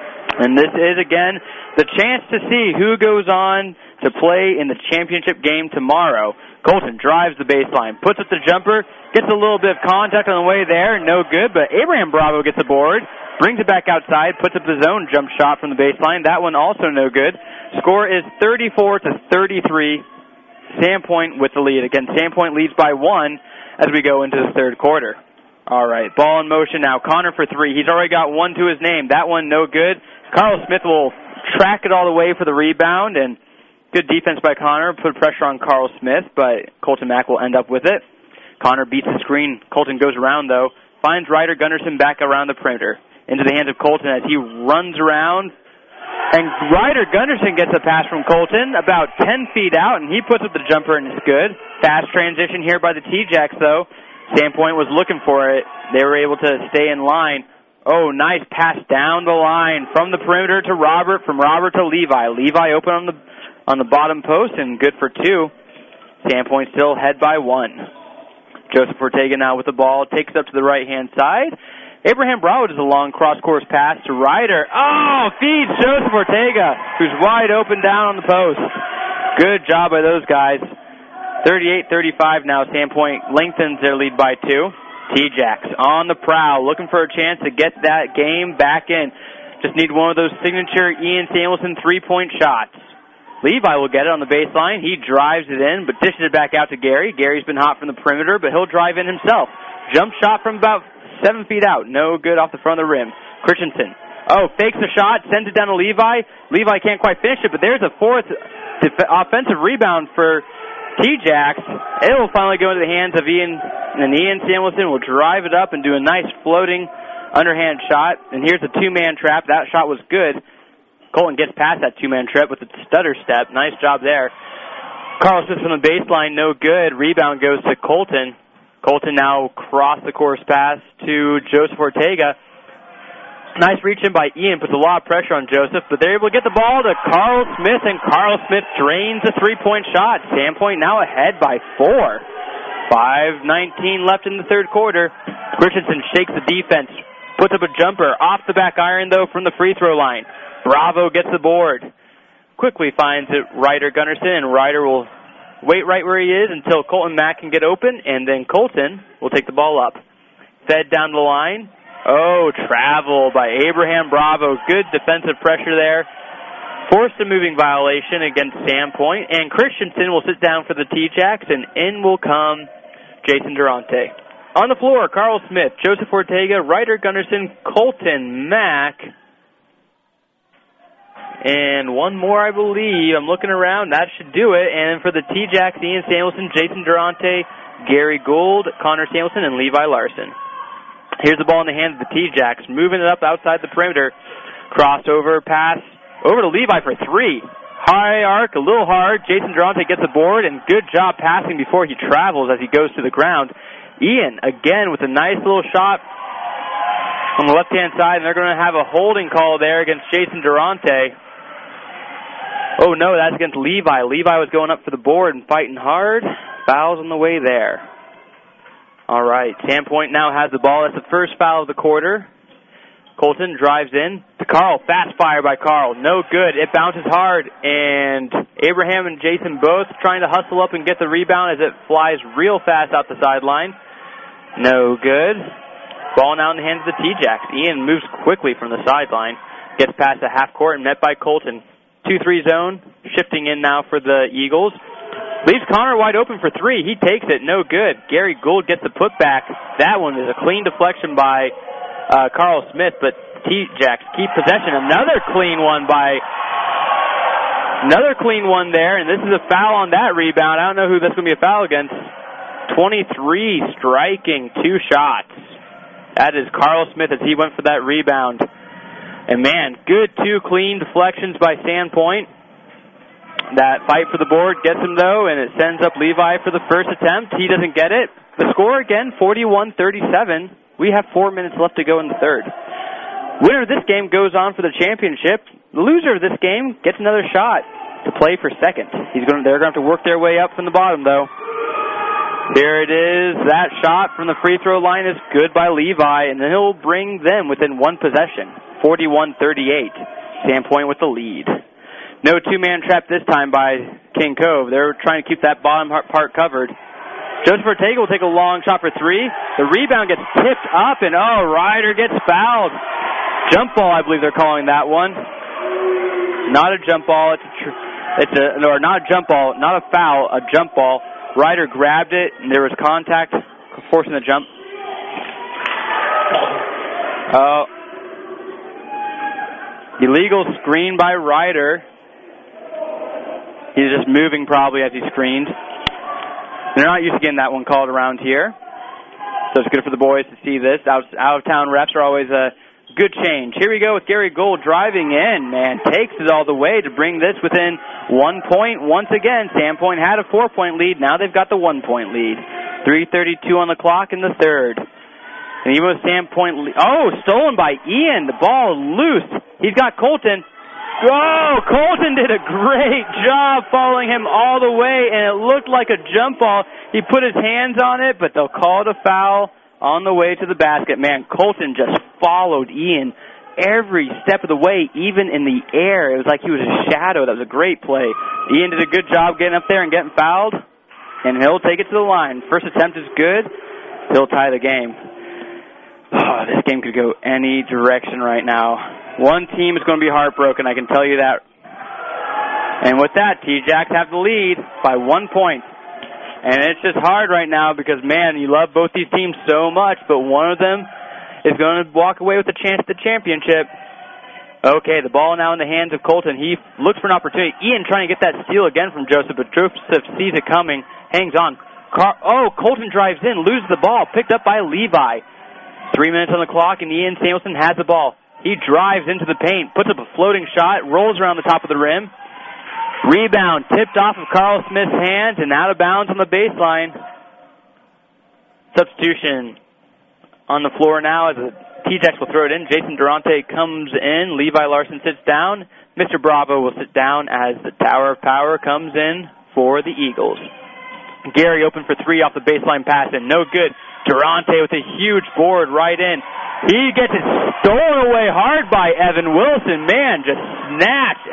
And this is, again, the chance to see who goes on to play in the championship game tomorrow. Colton drives the baseline, puts up the jumper, gets a little bit of contact on the way there, no good, but Abraham Bravo gets the board, brings it back outside, puts up his own jump shot from the baseline. That one also no good. Score is thirty-four to thirty-three. Sandpoint with the lead. Again, Sandpoint leads by one as we go into the third quarter. All right, ball in motion now. Connor for three. He's already got one to his name. That one no good. Carl Smith will track it all the way for the rebound, and good defense by Connor. Put pressure on Carl Smith, but Colton Mack will end up with it. Connor beats the screen. Colton goes around, though. Finds Ryder Gunderson back around the perimeter. Into the hands of Colton as he runs around. And Ryder Gunderson gets a pass from Colton about ten feet out, and he puts up the jumper, and it's good. Fast transition here by the T-Jacks, though. Sandpoint was looking for it. They were able to stay in line. Oh, nice pass down the line from the perimeter to Robert, from Robert to Levi. Levi open on the on the bottom post, and good for two. Sandpoint still head by one. Joseph Ortega now with the ball, takes it up to the right-hand side. Abraham Bravo does a long cross-course pass to Ryder. Oh, feeds Joseph Ortega, who's wide open down on the post. Good job by those guys. thirty-eight thirty-five now. Sandpoint lengthens their lead by two. T-Jacks on the prowl, looking for a chance to get that game back in. Just need one of those signature Ian Samuelson three-point shots. Levi will get it on the baseline. He drives it in, but dishes it back out to Gary. Gary's been hot from the perimeter, but he'll drive in himself. Jump shot from about seven feet out. No good off the front of the rim. Christensen. Oh, fakes the shot, sends it down to Levi. Levi can't quite finish it, but there's a fourth def- offensive rebound for T-Jacks. It will finally go into the hands of Ian, and Ian Samuelson will drive it up and do a nice floating underhand shot. And here's a two-man trap. That shot was good. Colton gets past that two-man trap with a stutter step. Nice job there. Carl Smith from the baseline, no good. Rebound goes to Colton. Colton now cross the course pass to Joseph Ortega. Nice reach in by Ian, puts a lot of pressure on Joseph, but they're able to get the ball to Carl Smith, and Carl Smith drains a three-point shot. Sandpoint now ahead by four. five nineteen left in the third quarter. Christensen shakes the defense, puts up a jumper, off the back iron, though, from the free throw line. Bravo gets the board. Quickly finds it Ryder Gunderson, and Ryder will wait right where he is until Colton Mack can get open, and then Colton will take the ball up. Fed down the line. Oh, travel by Abraham Bravo. Good defensive pressure there. Forced a moving violation against Sandpoint, and Christensen will sit down for the T-Jacks, and in will come Jason Durante. On the floor, Carl Smith, Joseph Ortega, Ryder Gunderson, Colton Mack, and one more, I believe. I'm looking around. That should do it. And for the T-Jacks, Ian Samuelson, Jason Durante, Gary Gould, Connor Samuelson, and Levi Larson. Here's the ball in the hands of the T-Jacks, moving it up outside the perimeter. Crossover pass over to Levi for three. High arc, a little hard. Jason Durante gets the board, and good job passing before he travels as he goes to the ground. Ian, again, with a nice little shot on the left-hand side, and they're going to have a holding call there against Jason Durante. Oh, no, that's against Levi. Levi was going up for the board and fighting hard. Fouls on the way there. All right, Sandpoint now has the ball. That's the first foul of the quarter. Colton drives in to Carl. Fast fire by Carl. No good. It bounces hard, and Abraham and Jason both trying to hustle up and get the rebound as it flies real fast out the sideline. No good. Ball now in the hands of the T-Jacks. Ian moves quickly from the sideline. Gets past the half court and met by Colton. two three zone. Shifting in now for the Eagles. Leaves Connor wide open for three. He takes it. No good. Gary Gould gets the putback. That one is a clean deflection by uh, Carl Smith, but T-Jacks keep possession. Another clean one by... Another clean one there, and this is a foul on that rebound. I don't know who that's going to be a foul against. twenty-three striking, two shots. That is Carl Smith as he went for that rebound. And, man, good two clean deflections by Sandpoint. That fight for the board gets him, though, and it sends up Levi for the first attempt. He doesn't get it. The score, again, forty-one thirty-seven. We have four minutes left to go in the third. Winner of this game goes on for the championship. The loser of this game gets another shot to play for second. He's going to, they're going to have to work their way up from the bottom, though. Here it is. That shot from the free throw line is good by Levi, and then he'll bring them within one possession. forty-one thirty-eight. Sandpoint with the lead. No two-man trap this time by King Cove. They're trying to keep that bottom part covered. Joseph Ortega will take a long shot for three. The rebound gets tipped up, and oh, Ryder gets fouled. Jump ball, I believe they're calling that one. Not a jump ball. It's a, tr- it's a or not a jump ball, not a foul, a jump ball. Ryder grabbed it, and there was contact, forcing the jump. Oh. Illegal screen by Ryder. He's just moving probably as he screens. They're not used to getting that one called around here. So it's good for the boys to see this. Out, out-of-town refs are always a good change. Here we go with Gary Gold driving in, man. Takes it all the way to bring this within one point. Once again, Sandpoint had a four-point lead. Now they've got the one-point lead. three thirty-two on the clock in the third. And even with Sandpoint... Le- oh, stolen by Ian. The ball loose. He's got Colton. Oh, Colton did a great job following him all the way, and it looked like a jump ball. He put his hands on it, but they'll call it a foul on the way to the basket. Man, Colton just followed Ian every step of the way, even in the air. It was like he was a shadow. That was a great play. Ian did a good job getting up there and getting fouled, and he'll take it to the line. First attempt is good. He'll tie the game. Oh, this game could go any direction right now. One team is going to be heartbroken, I can tell you that. And with that, T-Jacks have the lead by one point. And it's just hard right now because, man, you love both these teams so much, but one of them is going to walk away with a chance at the championship. Okay, the ball now in the hands of Colton. He looks for an opportunity. Ian trying to get that steal again from Joseph, but Joseph sees it coming, hangs on. Car- oh, Colton drives in, loses the ball, picked up by Levi. Three minutes on the clock, and Ian Samuelson has the ball. He drives into the paint, puts up a floating shot, rolls around the top of the rim. Rebound tipped off of Carl Smith's hands and out of bounds on the baseline. Substitution on the floor now as the T-Jacks will throw it in. Jason Durante comes in. Levi Larson sits down. Mister Bravo will sit down as the Tower of Power comes in for the Eagles. Gary open for three off the baseline pass and no good. Durante with a huge board right in. He gets it stolen away hard by Evan Wilson. Man, just snatched.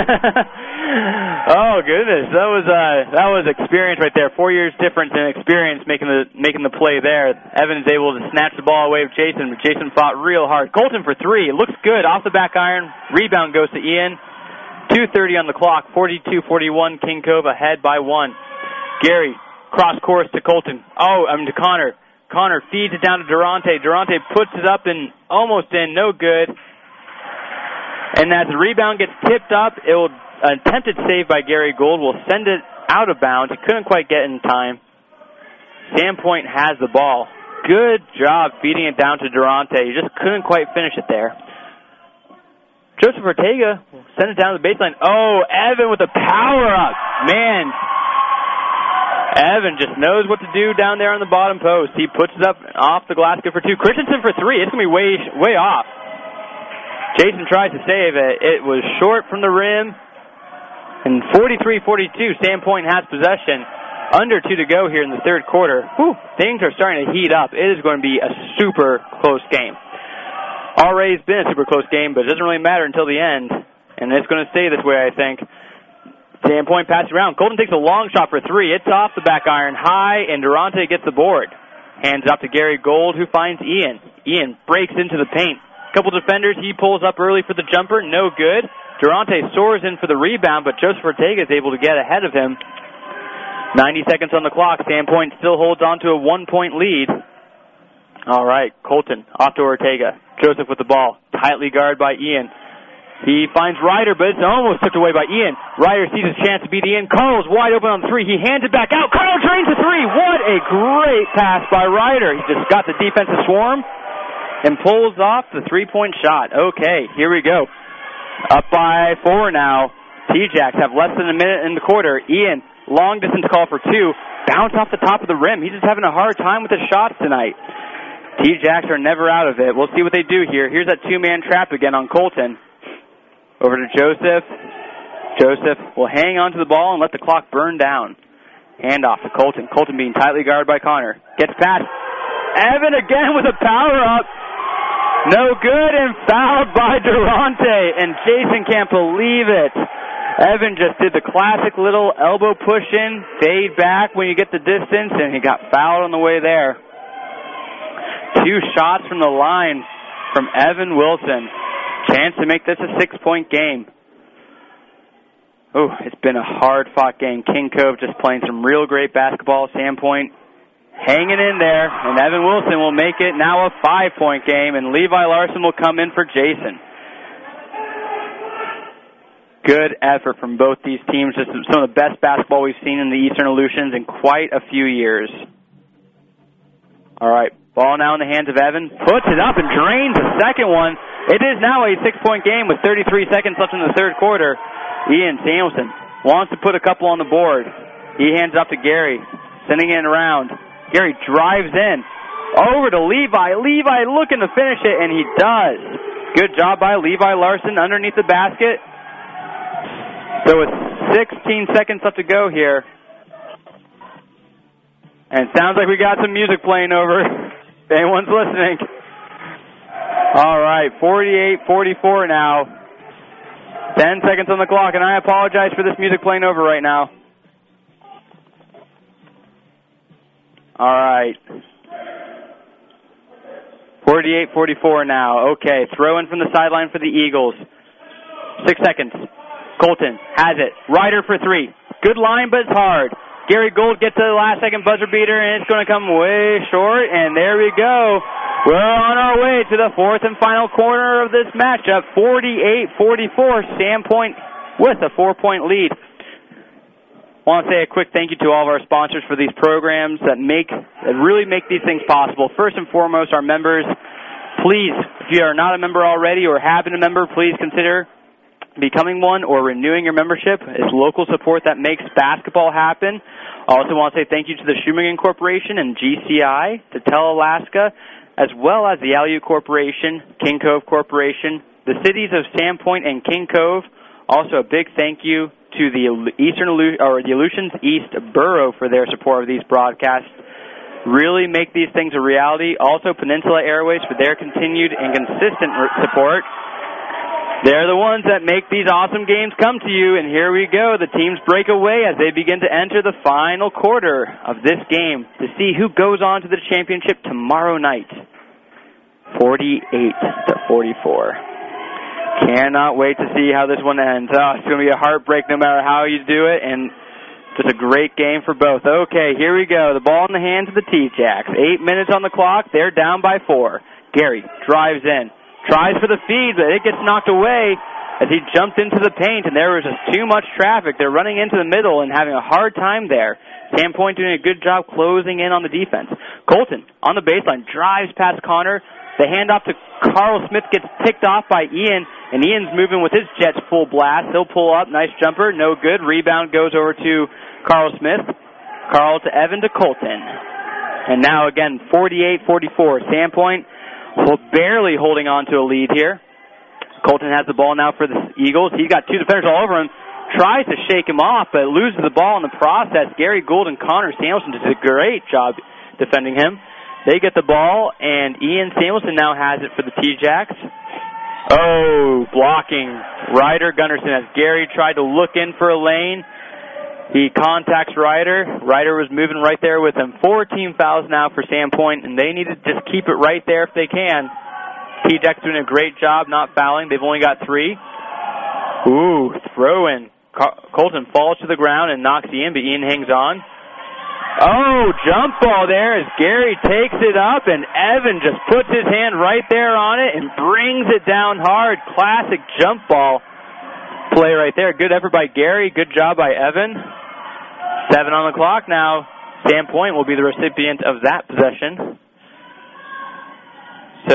Oh goodness, that was uh, that was experience right there. Four years difference in experience making the making the play there. Evan is able to snatch the ball away with Jason, but Jason fought real hard. Colton for three. It looks good off the back iron. Rebound goes to Ian. two thirty on the clock. forty-two forty-one. King Cove ahead by one. Gary cross course to Colton. Oh, I mean to Connor. Connor feeds it down to Durante. Durante puts it up and almost in. No good. And as the rebound gets tipped up, it will an attempted save by Gary Gold will send it out of bounds. He couldn't quite get in time. Sandpoint has the ball. Good job feeding it down to Durante. He just couldn't quite finish it there. Joseph Ortega will send it down to the baseline. Oh, Evan with a power up. Man, Evan just knows what to do down there on the bottom post. He puts it up off the glass, good for two. Christensen for three. It's going to be way, way off. Jason tries to save it. It was short from the rim. And forty-three forty-two, Sandpoint has possession. Under two to go here in the third quarter. Whew, things are starting to heat up. It is going to be a super close game. Already it's been a super close game, but it doesn't really matter until the end. And it's going to stay this way, I think. Sandpoint passes around. Colton takes a long shot for three. It's off the back iron high, and Durante gets the board. Hands it off to Gary Gold, who finds Ian. Ian breaks into the paint. Couple defenders. He pulls up early for the jumper. No good. Durante soars in for the rebound, but Joseph Ortega is able to get ahead of him. ninety seconds on the clock. Sandpoint still holds on to a one-point lead. All right, Colton off to Ortega. Joseph with the ball. Tightly guarded by Ian. He finds Ryder, but it's almost tipped away by Ian. Ryder sees his chance to beat Ian. Carl's wide open on three. He hands it back out. Carl drains the three. What a great pass by Ryder. He just got the defensive swarm and pulls off the three-point shot. Okay, here we go. Up by four now. T-Jacks have less than a minute in the quarter. Ian, long distance call for two. Bounce off the top of the rim. He's just having a hard time with the shots tonight. T-Jacks are never out of it. We'll see what they do here. Here's that two-man trap again on Colton. Over to Joseph. Joseph will hang on to the ball and let the clock burn down. Hand off to Colton. Colton being tightly guarded by Connor. Gets past. Evan again with a power-up. No good and fouled by Durante. And Jason can't believe it. Evan just did the classic little elbow push-in, fade back when you get the distance, and he got fouled on the way there. Two shots from the line from Evan Wilson. Chance to make this a six-point game. Oh, it's been a hard-fought game. King Cove just playing some real great basketball. Sandpoint hanging in there, and Evan Wilson will make it now a five-point game, and Levi Larson will come in for Jason. Good effort from both these teams. Just some of the best basketball we've seen in the Eastern Aleutians in quite a few years. All right, ball now in the hands of Evan. Puts it up and drains the second one. It is now a six-point game with thirty-three seconds left in the third quarter. Ian Samuelson wants to put a couple on the board. He hands it up to Gary, sending it around. Gary drives in. Over to Levi. Levi looking to finish it, and he does. Good job by Levi Larson underneath the basket. So with sixteen seconds left to go here. And it sounds like we got some music playing over. If anyone's listening. All right, forty-eight forty-four now. Ten seconds on the clock, and I apologize for this music playing over right now. All right. forty-eight forty-four now. Okay, throw in from the sideline for the Eagles. Six seconds. Colton has it. Ryder for three. Good line, but it's hard. Gary Gould gets to the last second buzzer beater, and it's going to come way short, and there we go. We're on our way to the fourth and final quarter of this matchup, forty-eight forty-four. Sandpoint with a four-point lead. I want to say a quick thank you to all of our sponsors for these programs that make that really make these things possible. First and foremost, our members. Please, if you are not a member already or have been a member, please consider becoming one or renewing your membership. It's local support that makes basketball happen. I also want to say thank you to the Shumagen Corporation and G C I, to Tell Alaska, as well as the Aleut Corporation, King Cove Corporation, the cities of Sandpoint and King Cove. Also, a big thank you to the Eastern or the Aleutians East Borough for their support of these broadcasts. Really make these things a reality. Also, Peninsula Airways for their continued and consistent support. They're the ones that make these awesome games come to you, and here we go. The teams break away as they begin to enter the final quarter of this game to see who goes on to the championship tomorrow night. forty-eight to forty-four. Cannot wait to see how this one ends. Oh, it's going to be a heartbreak no matter how you do it, and just a great game for both. Okay, here we go. The ball in the hands of the T-Jacks. Eight minutes on the clock. They're down by four. Gary drives in. Tries for the feed, but it gets knocked away as he jumped into the paint, and there was just too much traffic. They're running into the middle and having a hard time there. Sandpoint doing a good job closing in on the defense. Colton on the baseline drives past Connor. The handoff to Carl Smith gets picked off by Ian, and Ian's moving with his Jets full blast. He'll pull up. Nice jumper. No good. Rebound goes over to Carl Smith. Carl to Evan to Colton. And now again, forty-eight forty-four. Sandpoint well, barely holding on to a lead here. Colton has the ball now for the Eagles. He's got two defenders all over him. Tries to shake him off, but loses the ball in the process. Gary Gould and Connor Samuelson does a great job defending him. They get the ball, and Ian Samuelson now has it for the T-Jacks. Oh, blocking Ryder Gunderson as Gary tried to look in for a lane. He contacts Ryder. Ryder was moving right there with him. fourteen fouls now for Sandpoint, and they need to just keep it right there if they can. T-Jacks doing a great job not fouling. They've only got three. Ooh, throw in. Car- Colton falls to the ground and knocks Ian, but Ian hangs on. Oh, jump ball there as Gary takes it up, and Evan just puts his hand right there on it and brings it down hard. Classic jump ball play right there. Good effort by Gary. Good job by Evan. Seven on the clock now. Sandpoint will be the recipient of that possession. So they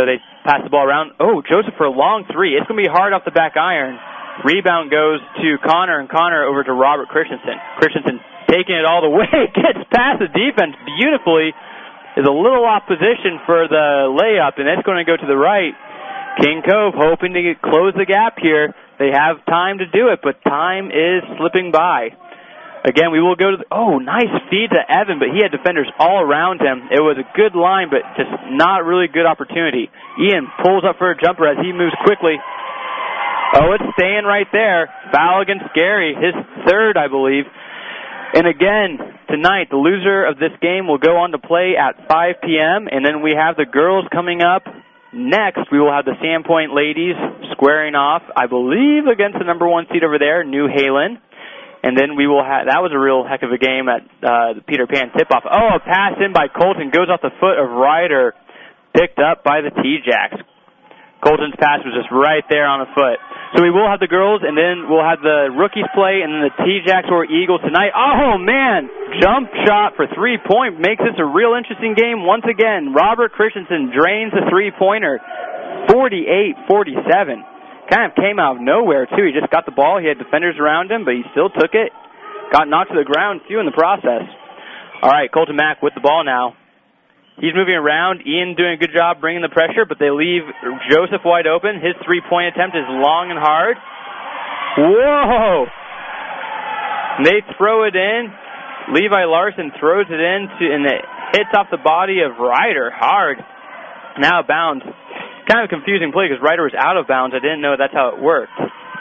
pass the ball around. Oh, Joseph for a long three. It's going to be hard off the back iron. Rebound goes to Connor, and Connor over to Robert Christensen. Christensen taking it all the way, gets past the defense beautifully, is a little off position for the layup, and it's going to go to the right. King Cove hoping to get, close the gap here. They have time to do it, but time is slipping by. Again, we will go to the, oh, nice feed to Evan, but he had defenders all around him. It was a good line, but just not really good opportunity. Ian pulls up for a jumper as he moves quickly. Oh, it's staying right there. Foul against Gary, his third, I believe. And again, tonight, the loser of this game will go on to play at five p.m., and then we have the girls coming up. Next, we will have the Sandpoint ladies squaring off, I believe, against the number one seed over there, New Halen. And then we will have, that was a real heck of a game at uh, the Peter Pan tip-off. Oh, a pass in by Colton goes off the foot of Ryder, picked up by the T-Jacks. Colton's pass was just right there on the foot. So we will have the girls, and then we'll have the rookies play, and then the T-Jacks or Eagles tonight. Oh, man! Jump shot for three-point makes this a real interesting game once again. Robert Christensen drains the three-pointer, forty-eight forty-seven. Kind of came out of nowhere, too. He just got the ball. He had defenders around him, but he still took it. Got knocked to the ground, too, in the process. All right, Colton Mack with the ball now. He's moving around. Ian doing a good job bringing the pressure, but they leave Joseph wide open. His three-point attempt is long and hard. Whoa! They throw it in. Levi Larson throws it in, to, and it hits off the body of Ryder hard. Now bounds. Kind of a confusing play because Ryder was out of bounds. I didn't know that's how it worked.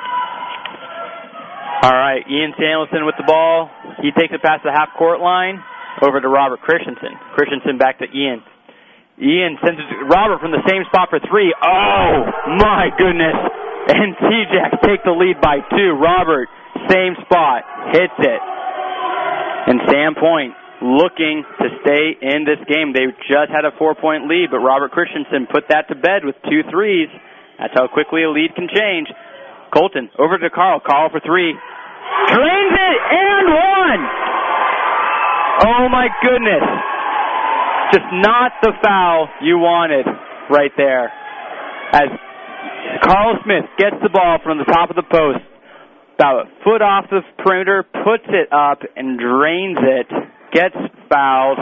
All right, Ian Samuelson with the ball. He takes it past the half-court line over to Robert Christensen. Christensen back to Ian. Ian sends it to Robert from the same spot for three. Oh, my goodness. And T-Jacks take the lead by two. Robert, same spot, hits it. And Sandpoint looking to stay in this game. They just had a four-point lead, but Robert Christensen put that to bed with two threes. That's how quickly a lead can change. Colton over to Carl. Carl for three. Drains it and one! Oh, my goodness. Just not the foul you wanted right there. As Carl Smith gets the ball from the top of the post, about a foot off the perimeter, puts it up and drains it. Gets fouled.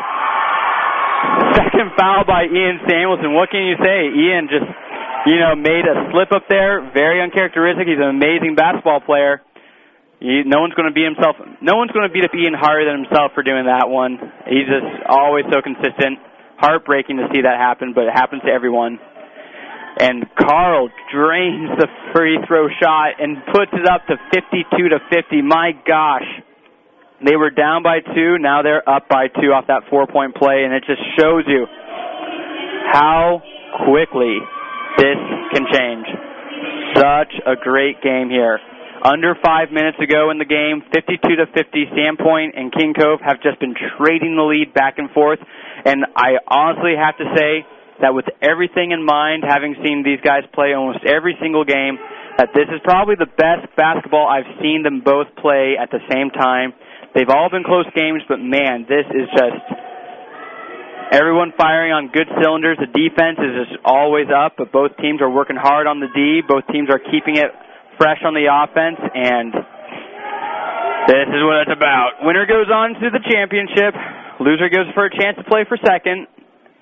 Second foul by Ian Samuelson. What can you say? Ian just, you know, made a slip up there. Very uncharacteristic. He's an amazing basketball player. He, no one's going to beat himself. No one's going to beat up Ian harder than himself for doing that one. He's just always so consistent. Heartbreaking to see that happen, but it happens to everyone. And Carl drains the free throw shot and puts it up to fifty-two to fifty. My gosh. They were down by two. Now they're up by two off that four-point play, and it just shows you how quickly this can change. Such a great game here. Under five minutes ago in the game, fifty-two to fifty, Sandpoint and King Cove have just been trading the lead back and forth, and I honestly have to say that with everything in mind, having seen these guys play almost every single game, that this is probably the best basketball I've seen them both play at the same time. They've all been close games, but, man, this is just everyone firing on good cylinders. The defense is just always up, but both teams are working hard on the D. Both teams are keeping it fresh on the offense, and this is what it's about. Winner goes on to the championship. Loser goes for a chance to play for second.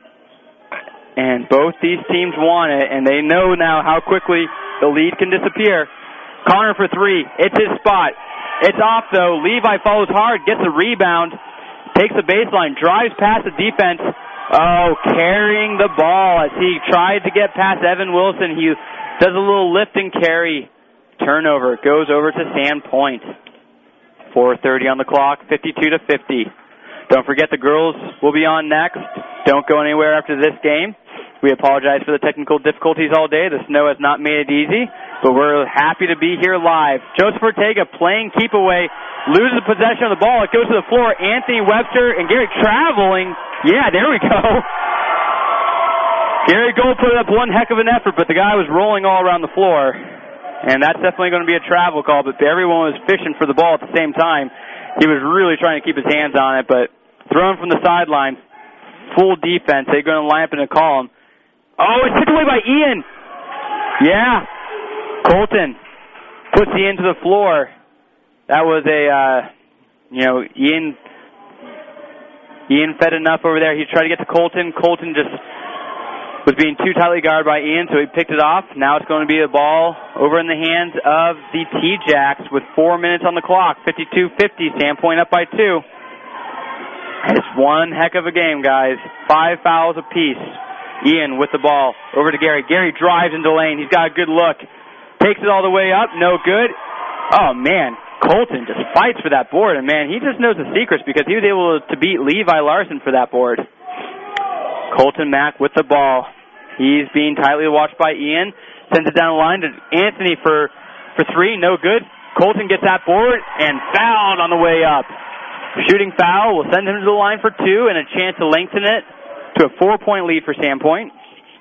And both these teams want it, and they know now how quickly the lead can disappear. Connor for three. It's his spot. It's off, though. Levi follows hard, gets a rebound, takes the baseline, drives past the defense. Oh, carrying the ball as he tried to get past Evan Wilson. He does a little lift and carry. Turnover goes over to Sandpoint. four thirty on the clock, fifty-two to fifty. Don't forget the girls will be on next. Don't go anywhere after this game. We apologize for the technical difficulties all day. The snow has not made it easy, but we're happy to be here live. Joseph Ortega playing keep away, loses possession of the ball. It goes to the floor. Anthony Webster and Gary traveling. Yeah, there we go. Gary Gold put up one heck of an effort, but the guy was rolling all around the floor. And that's definitely going to be a travel call, but everyone was fishing for the ball at the same time. He was really trying to keep his hands on it, but thrown from the sideline, full defense. They're going to line up in a column. Oh, it's took away by Ian. Yeah. Colton puts Ian to the floor. That was a, uh, you know, Ian, Ian fed enough over there. He tried to get to Colton. Colton just was being too tightly guarded by Ian, so he picked it off. Now it's going to be a ball over in the hands of the T-Jacks with four minutes on the clock. fifty-two fifty, Sandpoint up by two. It's one heck of a game, guys. Five fouls apiece. Ian with the ball over to Gary. Gary drives into lane. He's got a good look. Takes it all the way up. No good. Oh, man. Colton just fights for that board, and, man, he just knows the secrets because he was able to beat Levi Larson for that board. Colton Mack with the ball. He's being tightly watched by Ian. Sends it down the line to Anthony for, for three. No good. Colton gets that board and fouled on the way up. Shooting foul will send him to the line for two and a chance to lengthen it to a four-point lead for Sandpoint.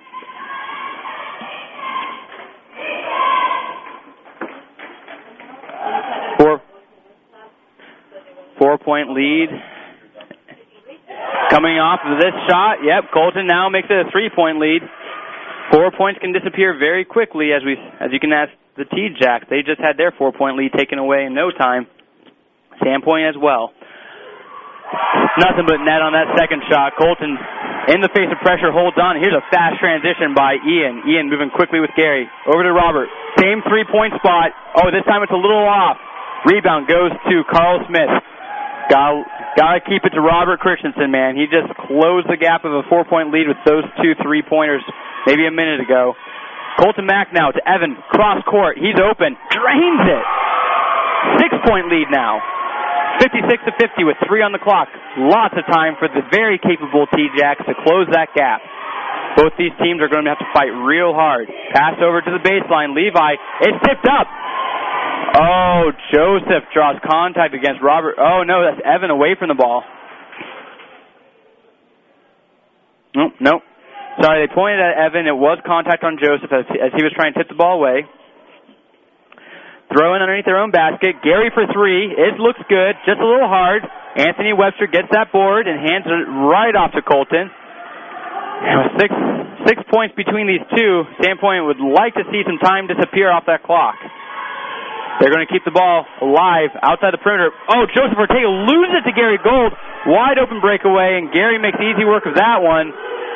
Four, four-point lead. Coming off of this shot, yep, Colton now makes it a three-point lead. Four points can disappear very quickly, as we, as you can ask the T-Jacks. They just had their four-point lead taken away in no time. Sandpoint as well. Nothing but net on that second shot. Colton, in the face of pressure, holds on. Here's a fast transition by Ian. Ian moving quickly with Gary. Over to Robert. Same three-point spot. Oh, this time it's a little off. Rebound goes to Carl Smith. Got gotta keep it to Robert Christensen, man. He just closed the gap of a four-point lead with those two three-pointers maybe a minute ago. Colton Mack now to Evan. Cross court. He's open. Drains it. Six-point lead now. fifty-six to fifty with three on the clock. Lots of time for the very capable T-Jacks to close that gap. Both these teams are going to have to fight real hard. Pass over to the baseline. Levi, it's tipped up. Oh, Joseph draws contact against Robert. Oh, no, that's Evan away from the ball. Nope, nope. Sorry, they pointed at Evan. It was contact on Joseph as, as he was trying to tip the ball away. Throw in underneath their own basket. Gary for three. It looks good. Just a little hard. Anthony Webster gets that board and hands it right off to Colton. And with six, six points between these two, Sandpoint would like to see some time disappear off that clock. They're going to keep the ball alive outside the perimeter. Oh, Joseph Ortega loses it to Gary Gold. Wide open breakaway, and Gary makes easy work of that one.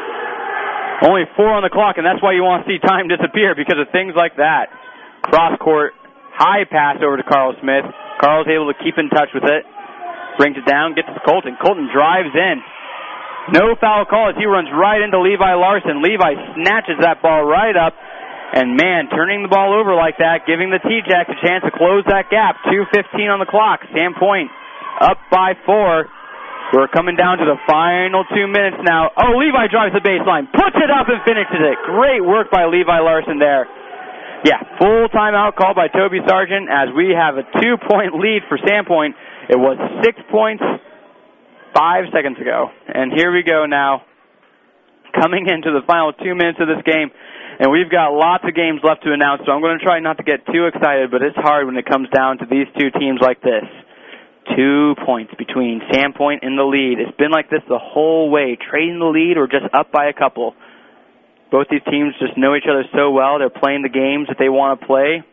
Only four on the clock, and that's why you want to see time disappear, because of things like that. Cross court. High pass over to Carl Smith. Carl's able to keep in touch with it. Brings it down, gets to Colton. Colton drives in. No foul call as he runs right into Levi Larson. Levi snatches that ball right up. And, man, turning the ball over like that, giving the T-Jacks a chance to close that gap. two fifteen on the clock. Sandpoint up by four. We're coming down to the final two minutes now. Oh, Levi drives the baseline. Puts it up and finishes it. Great work by Levi Larson there. Yeah, full timeout called by Toby Sargent as we have a two-point lead for Sandpoint. It was six points five seconds ago. And here we go now, coming into the final two minutes of this game. And we've got lots of games left to announce, so I'm going to try not to get too excited, but it's hard when it comes down to these two teams like this. Two points between Sandpoint and the lead. It's been like this the whole way, trading the lead or just up by a couple. Both these teams just know each other so well. They're playing the games that they want to play.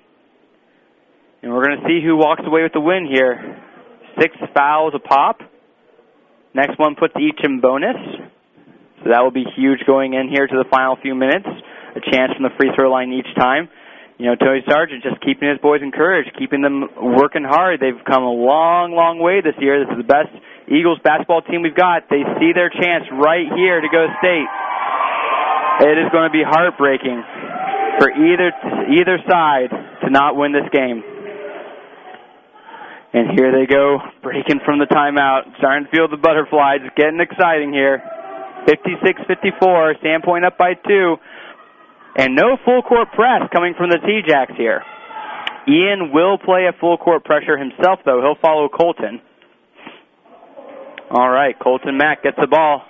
And we're going to see who walks away with the win here. Six fouls a pop. Next one puts each in bonus. So that will be huge going in here to the final few minutes. A chance from the free throw line each time. You know, Tony Sargent just keeping his boys encouraged, keeping them working hard. They've come a long, long way this year. This is the best Eagles basketball team we've got. They see their chance right here to go state. It is going to be heartbreaking for either either side to not win this game. And here they go, breaking from the timeout. Starting to feel the butterflies. It's getting exciting here. fifty-six fifty-four, Sandpoint up by two. And no full court press coming from the T-Jacks here. Ian will play a full court pressure himself, though. He'll follow Colton. All right, Colton Mack gets the ball.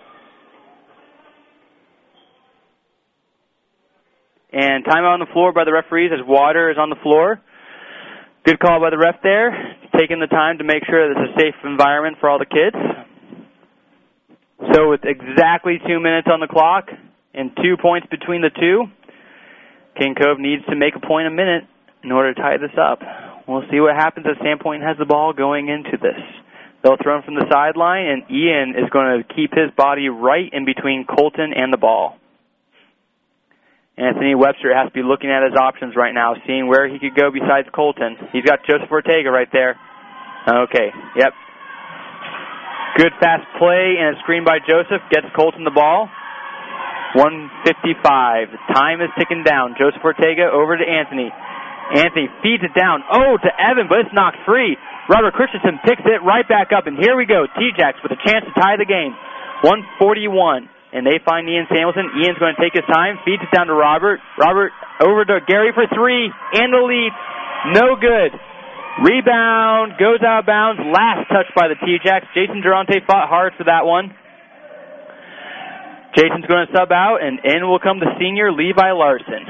And timeout on the floor by the referees as Water is on the floor. Good call by the ref there, taking the time to make sure that it's a safe environment for all the kids. So with exactly two minutes on the clock, and two points between the two. King Cove needs to make a point a minute in order to tie this up. We'll see what happens as Sandpoint has the ball going into this. They'll throw him from the sideline, and Ian is going to keep his body right in between Colton and the ball. Anthony Webster has to be looking at his options right now, seeing where he could go besides Colton. He's got Joseph Ortega right there. Okay, yep. Good fast play and a screen by Joseph gets Colton the ball. one fifty-five. Time is ticking down. Joseph Ortega over to Anthony. Anthony feeds it down. Oh, to Evan, but it's knocked free. Robert Christensen picks it right back up, and here we go. T-Jacks with a chance to tie the game. one forty-one, and they find Ian Samuelson. Ian's going to take his time, feeds it down to Robert. Robert over to Gary for three, and the lead. No good. Rebound, goes out of bounds. Last touch by the T-Jacks. Jason Durante fought hard for that one. Jason's going to sub out, and in will come the senior Levi Larson.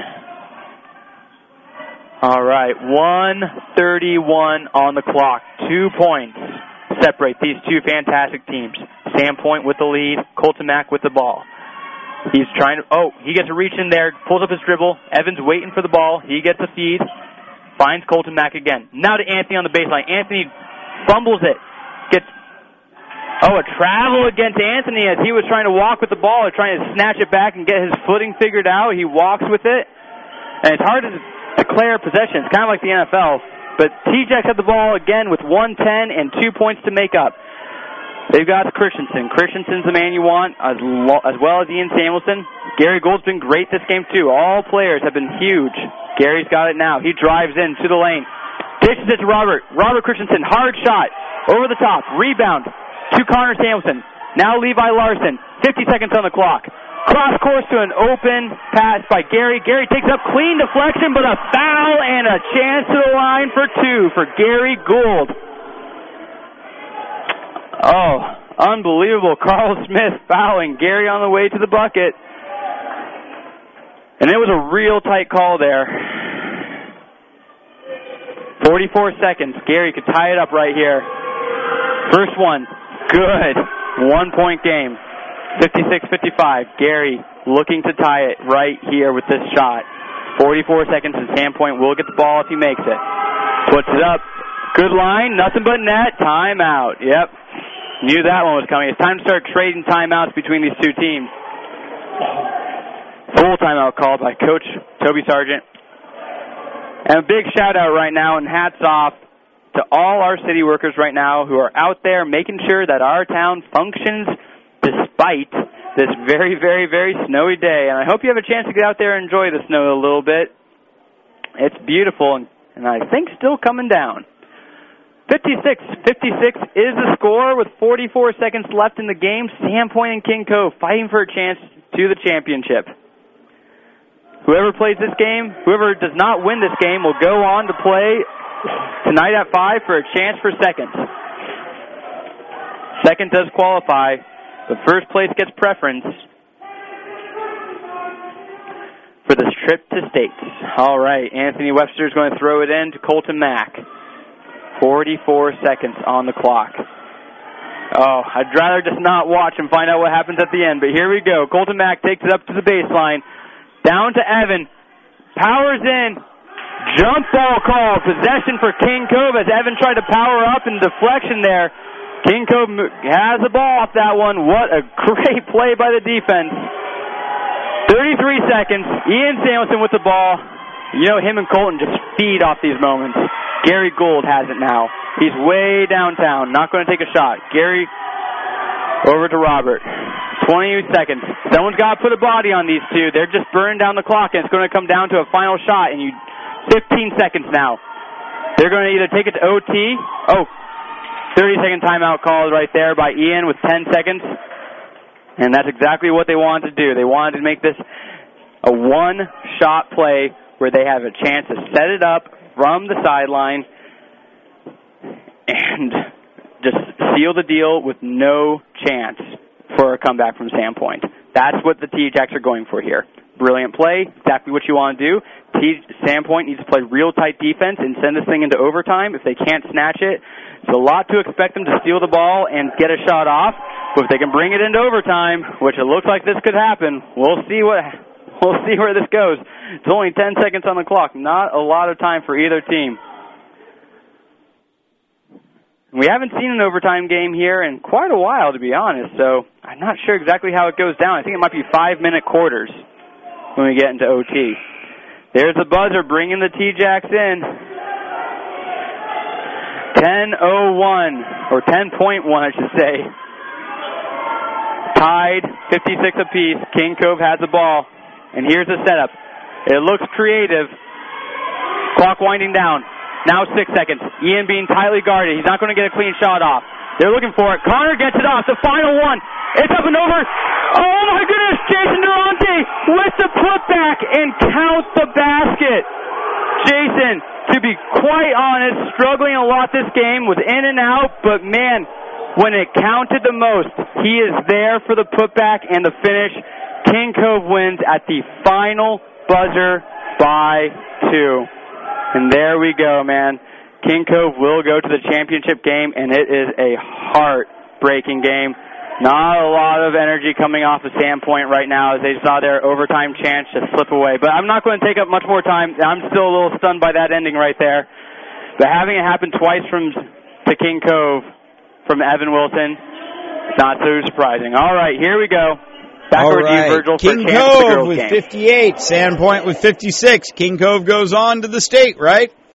All right, one thirty-one on the clock. Two points separate these two fantastic teams. Sandpoint with the lead, Colton Mack with the ball. He's trying to, oh, he gets a reach in there, pulls up his dribble. Evans waiting for the ball. He gets a feed, finds Colton Mack again. Now to Anthony on the baseline. Anthony fumbles it, gets, oh, a travel against Anthony as he was trying to walk with the ball, or trying to snatch it back and get his footing figured out. He walks with it, and it's hard to declare possession. It's kind of like the N F L. But T-Jacks had the ball again with one ten and two points to make up. They've got Christensen. Christensen's the man you want, as, lo- as well as Ian Samuelson. Gary Gould's been great this game, too. All players have been huge. Gary's got it now. He drives in to the lane. Dishes it to Robert. Robert Christensen, hard shot. Over the top. Rebound to Connor Samuelson. Now Levi Larson. fifty seconds on the clock. Cross course to an open pass by Gary. Gary takes up clean deflection, but a foul and a chance to the line for two for Gary Gould. Oh, unbelievable. Carl Smith fouling Gary on the way to the bucket. And it was a real tight call there. forty-four seconds. Gary could tie it up right here. First one. Good. One-point game. fifty-six fifty-five. Gary looking to tie it right here with this shot. forty-four seconds, and Sandpoint will get the ball if he makes it. Puts it up. Good line. Nothing but net. Timeout. Yep. Knew that one was coming. It's time to start trading timeouts between these two teams. Full timeout called by Coach Toby Sargent. And a big shout-out right now and hats off to all our city workers right now who are out there making sure that our town functions despite this very, very, very snowy day. And I hope you have a chance to get out there and enjoy the snow a little bit. It's beautiful, and, and I think still coming down. fifty-six fifty-six is the score with forty-four seconds left in the game. Sandpoint and King Cove fighting for a chance to the championship. Whoever plays this game, whoever does not win this game, will go on to play tonight at five for a chance for second. Second does qualify, but first place gets preference for this trip to states. All right, Anthony Webster is going to throw it in to Colton Mack. forty-four seconds on the clock. Oh, I'd rather just not watch and find out what happens at the end, but here we go. Colton Mack takes it up to the baseline. Down to Evan. Powers in. Jump ball call. Possession for King Cove as Evan tried to power up and deflection there. King Cove has the ball off that one. What a great play by the defense. thirty-three seconds. Ian Samuelson with the ball. You know, him and Colton just feed off these moments. Gary Gould has it now. He's way downtown. Not going to take a shot. Gary over to Robert. twenty seconds. Someone's got to put a body on these two. They're just burning down the clock, and it's going to come down to a final shot. And you, fifteen seconds now. They're going to either take it to O T. Oh, thirty-second timeout called right there by Ian with ten seconds. And that's exactly what they wanted to do. They wanted to make this a one-shot play where they have a chance to set it up from the sideline and just seal the deal with no chance for a comeback from Sandpoint. That's what the T-Jacks are going for here. Brilliant play, exactly what you want to do. T- Sandpoint needs to play real tight defense and send this thing into overtime. If they can't snatch it, it's a lot to expect them to steal the ball and get a shot off. But if they can bring it into overtime, which it looks like this could happen, we'll see what we'll see where this goes. It's only ten seconds on the clock. Not a lot of time for either team. We haven't seen an overtime game here in quite a while, to be honest, so I'm not sure exactly how it goes down. I think it might be five-minute quarters when we get into O T. There's the buzzer bringing the T-Jacks in. ten oh one, or ten point one, I should say. Tied, fifty-six apiece. King Cove has the ball, and here's the setup. It looks creative. Clock winding down. Now six seconds. Ian being tightly guarded. He's not going to get a clean shot off. They're looking for it. Connor gets it off. The final one. It's up and over. Oh, my goodness. Jason Durante with the putback and count the basket. Jason, to be quite honest, struggling a lot this game, was in and out, but, man, when it counted the most, he is there for the putback and the finish. King Cove wins at the final buzzer by two. And there we go, man. King Cove will go to the championship game, and it is a heartbreaking game. Not a lot of energy coming off of Sandpoint right now as they saw their overtime chance just slip away. But I'm not going to take up much more time. I'm still a little stunned by that ending right there. But having it happen twice from to King Cove from Evan Wilson, it's not so surprising. All right, here we go. Back All over right. to you, Virgil, King for a chance at the Cove girls' with game. fifty-eight, Sandpoint with fifty-six. King Cove goes on to the state, right?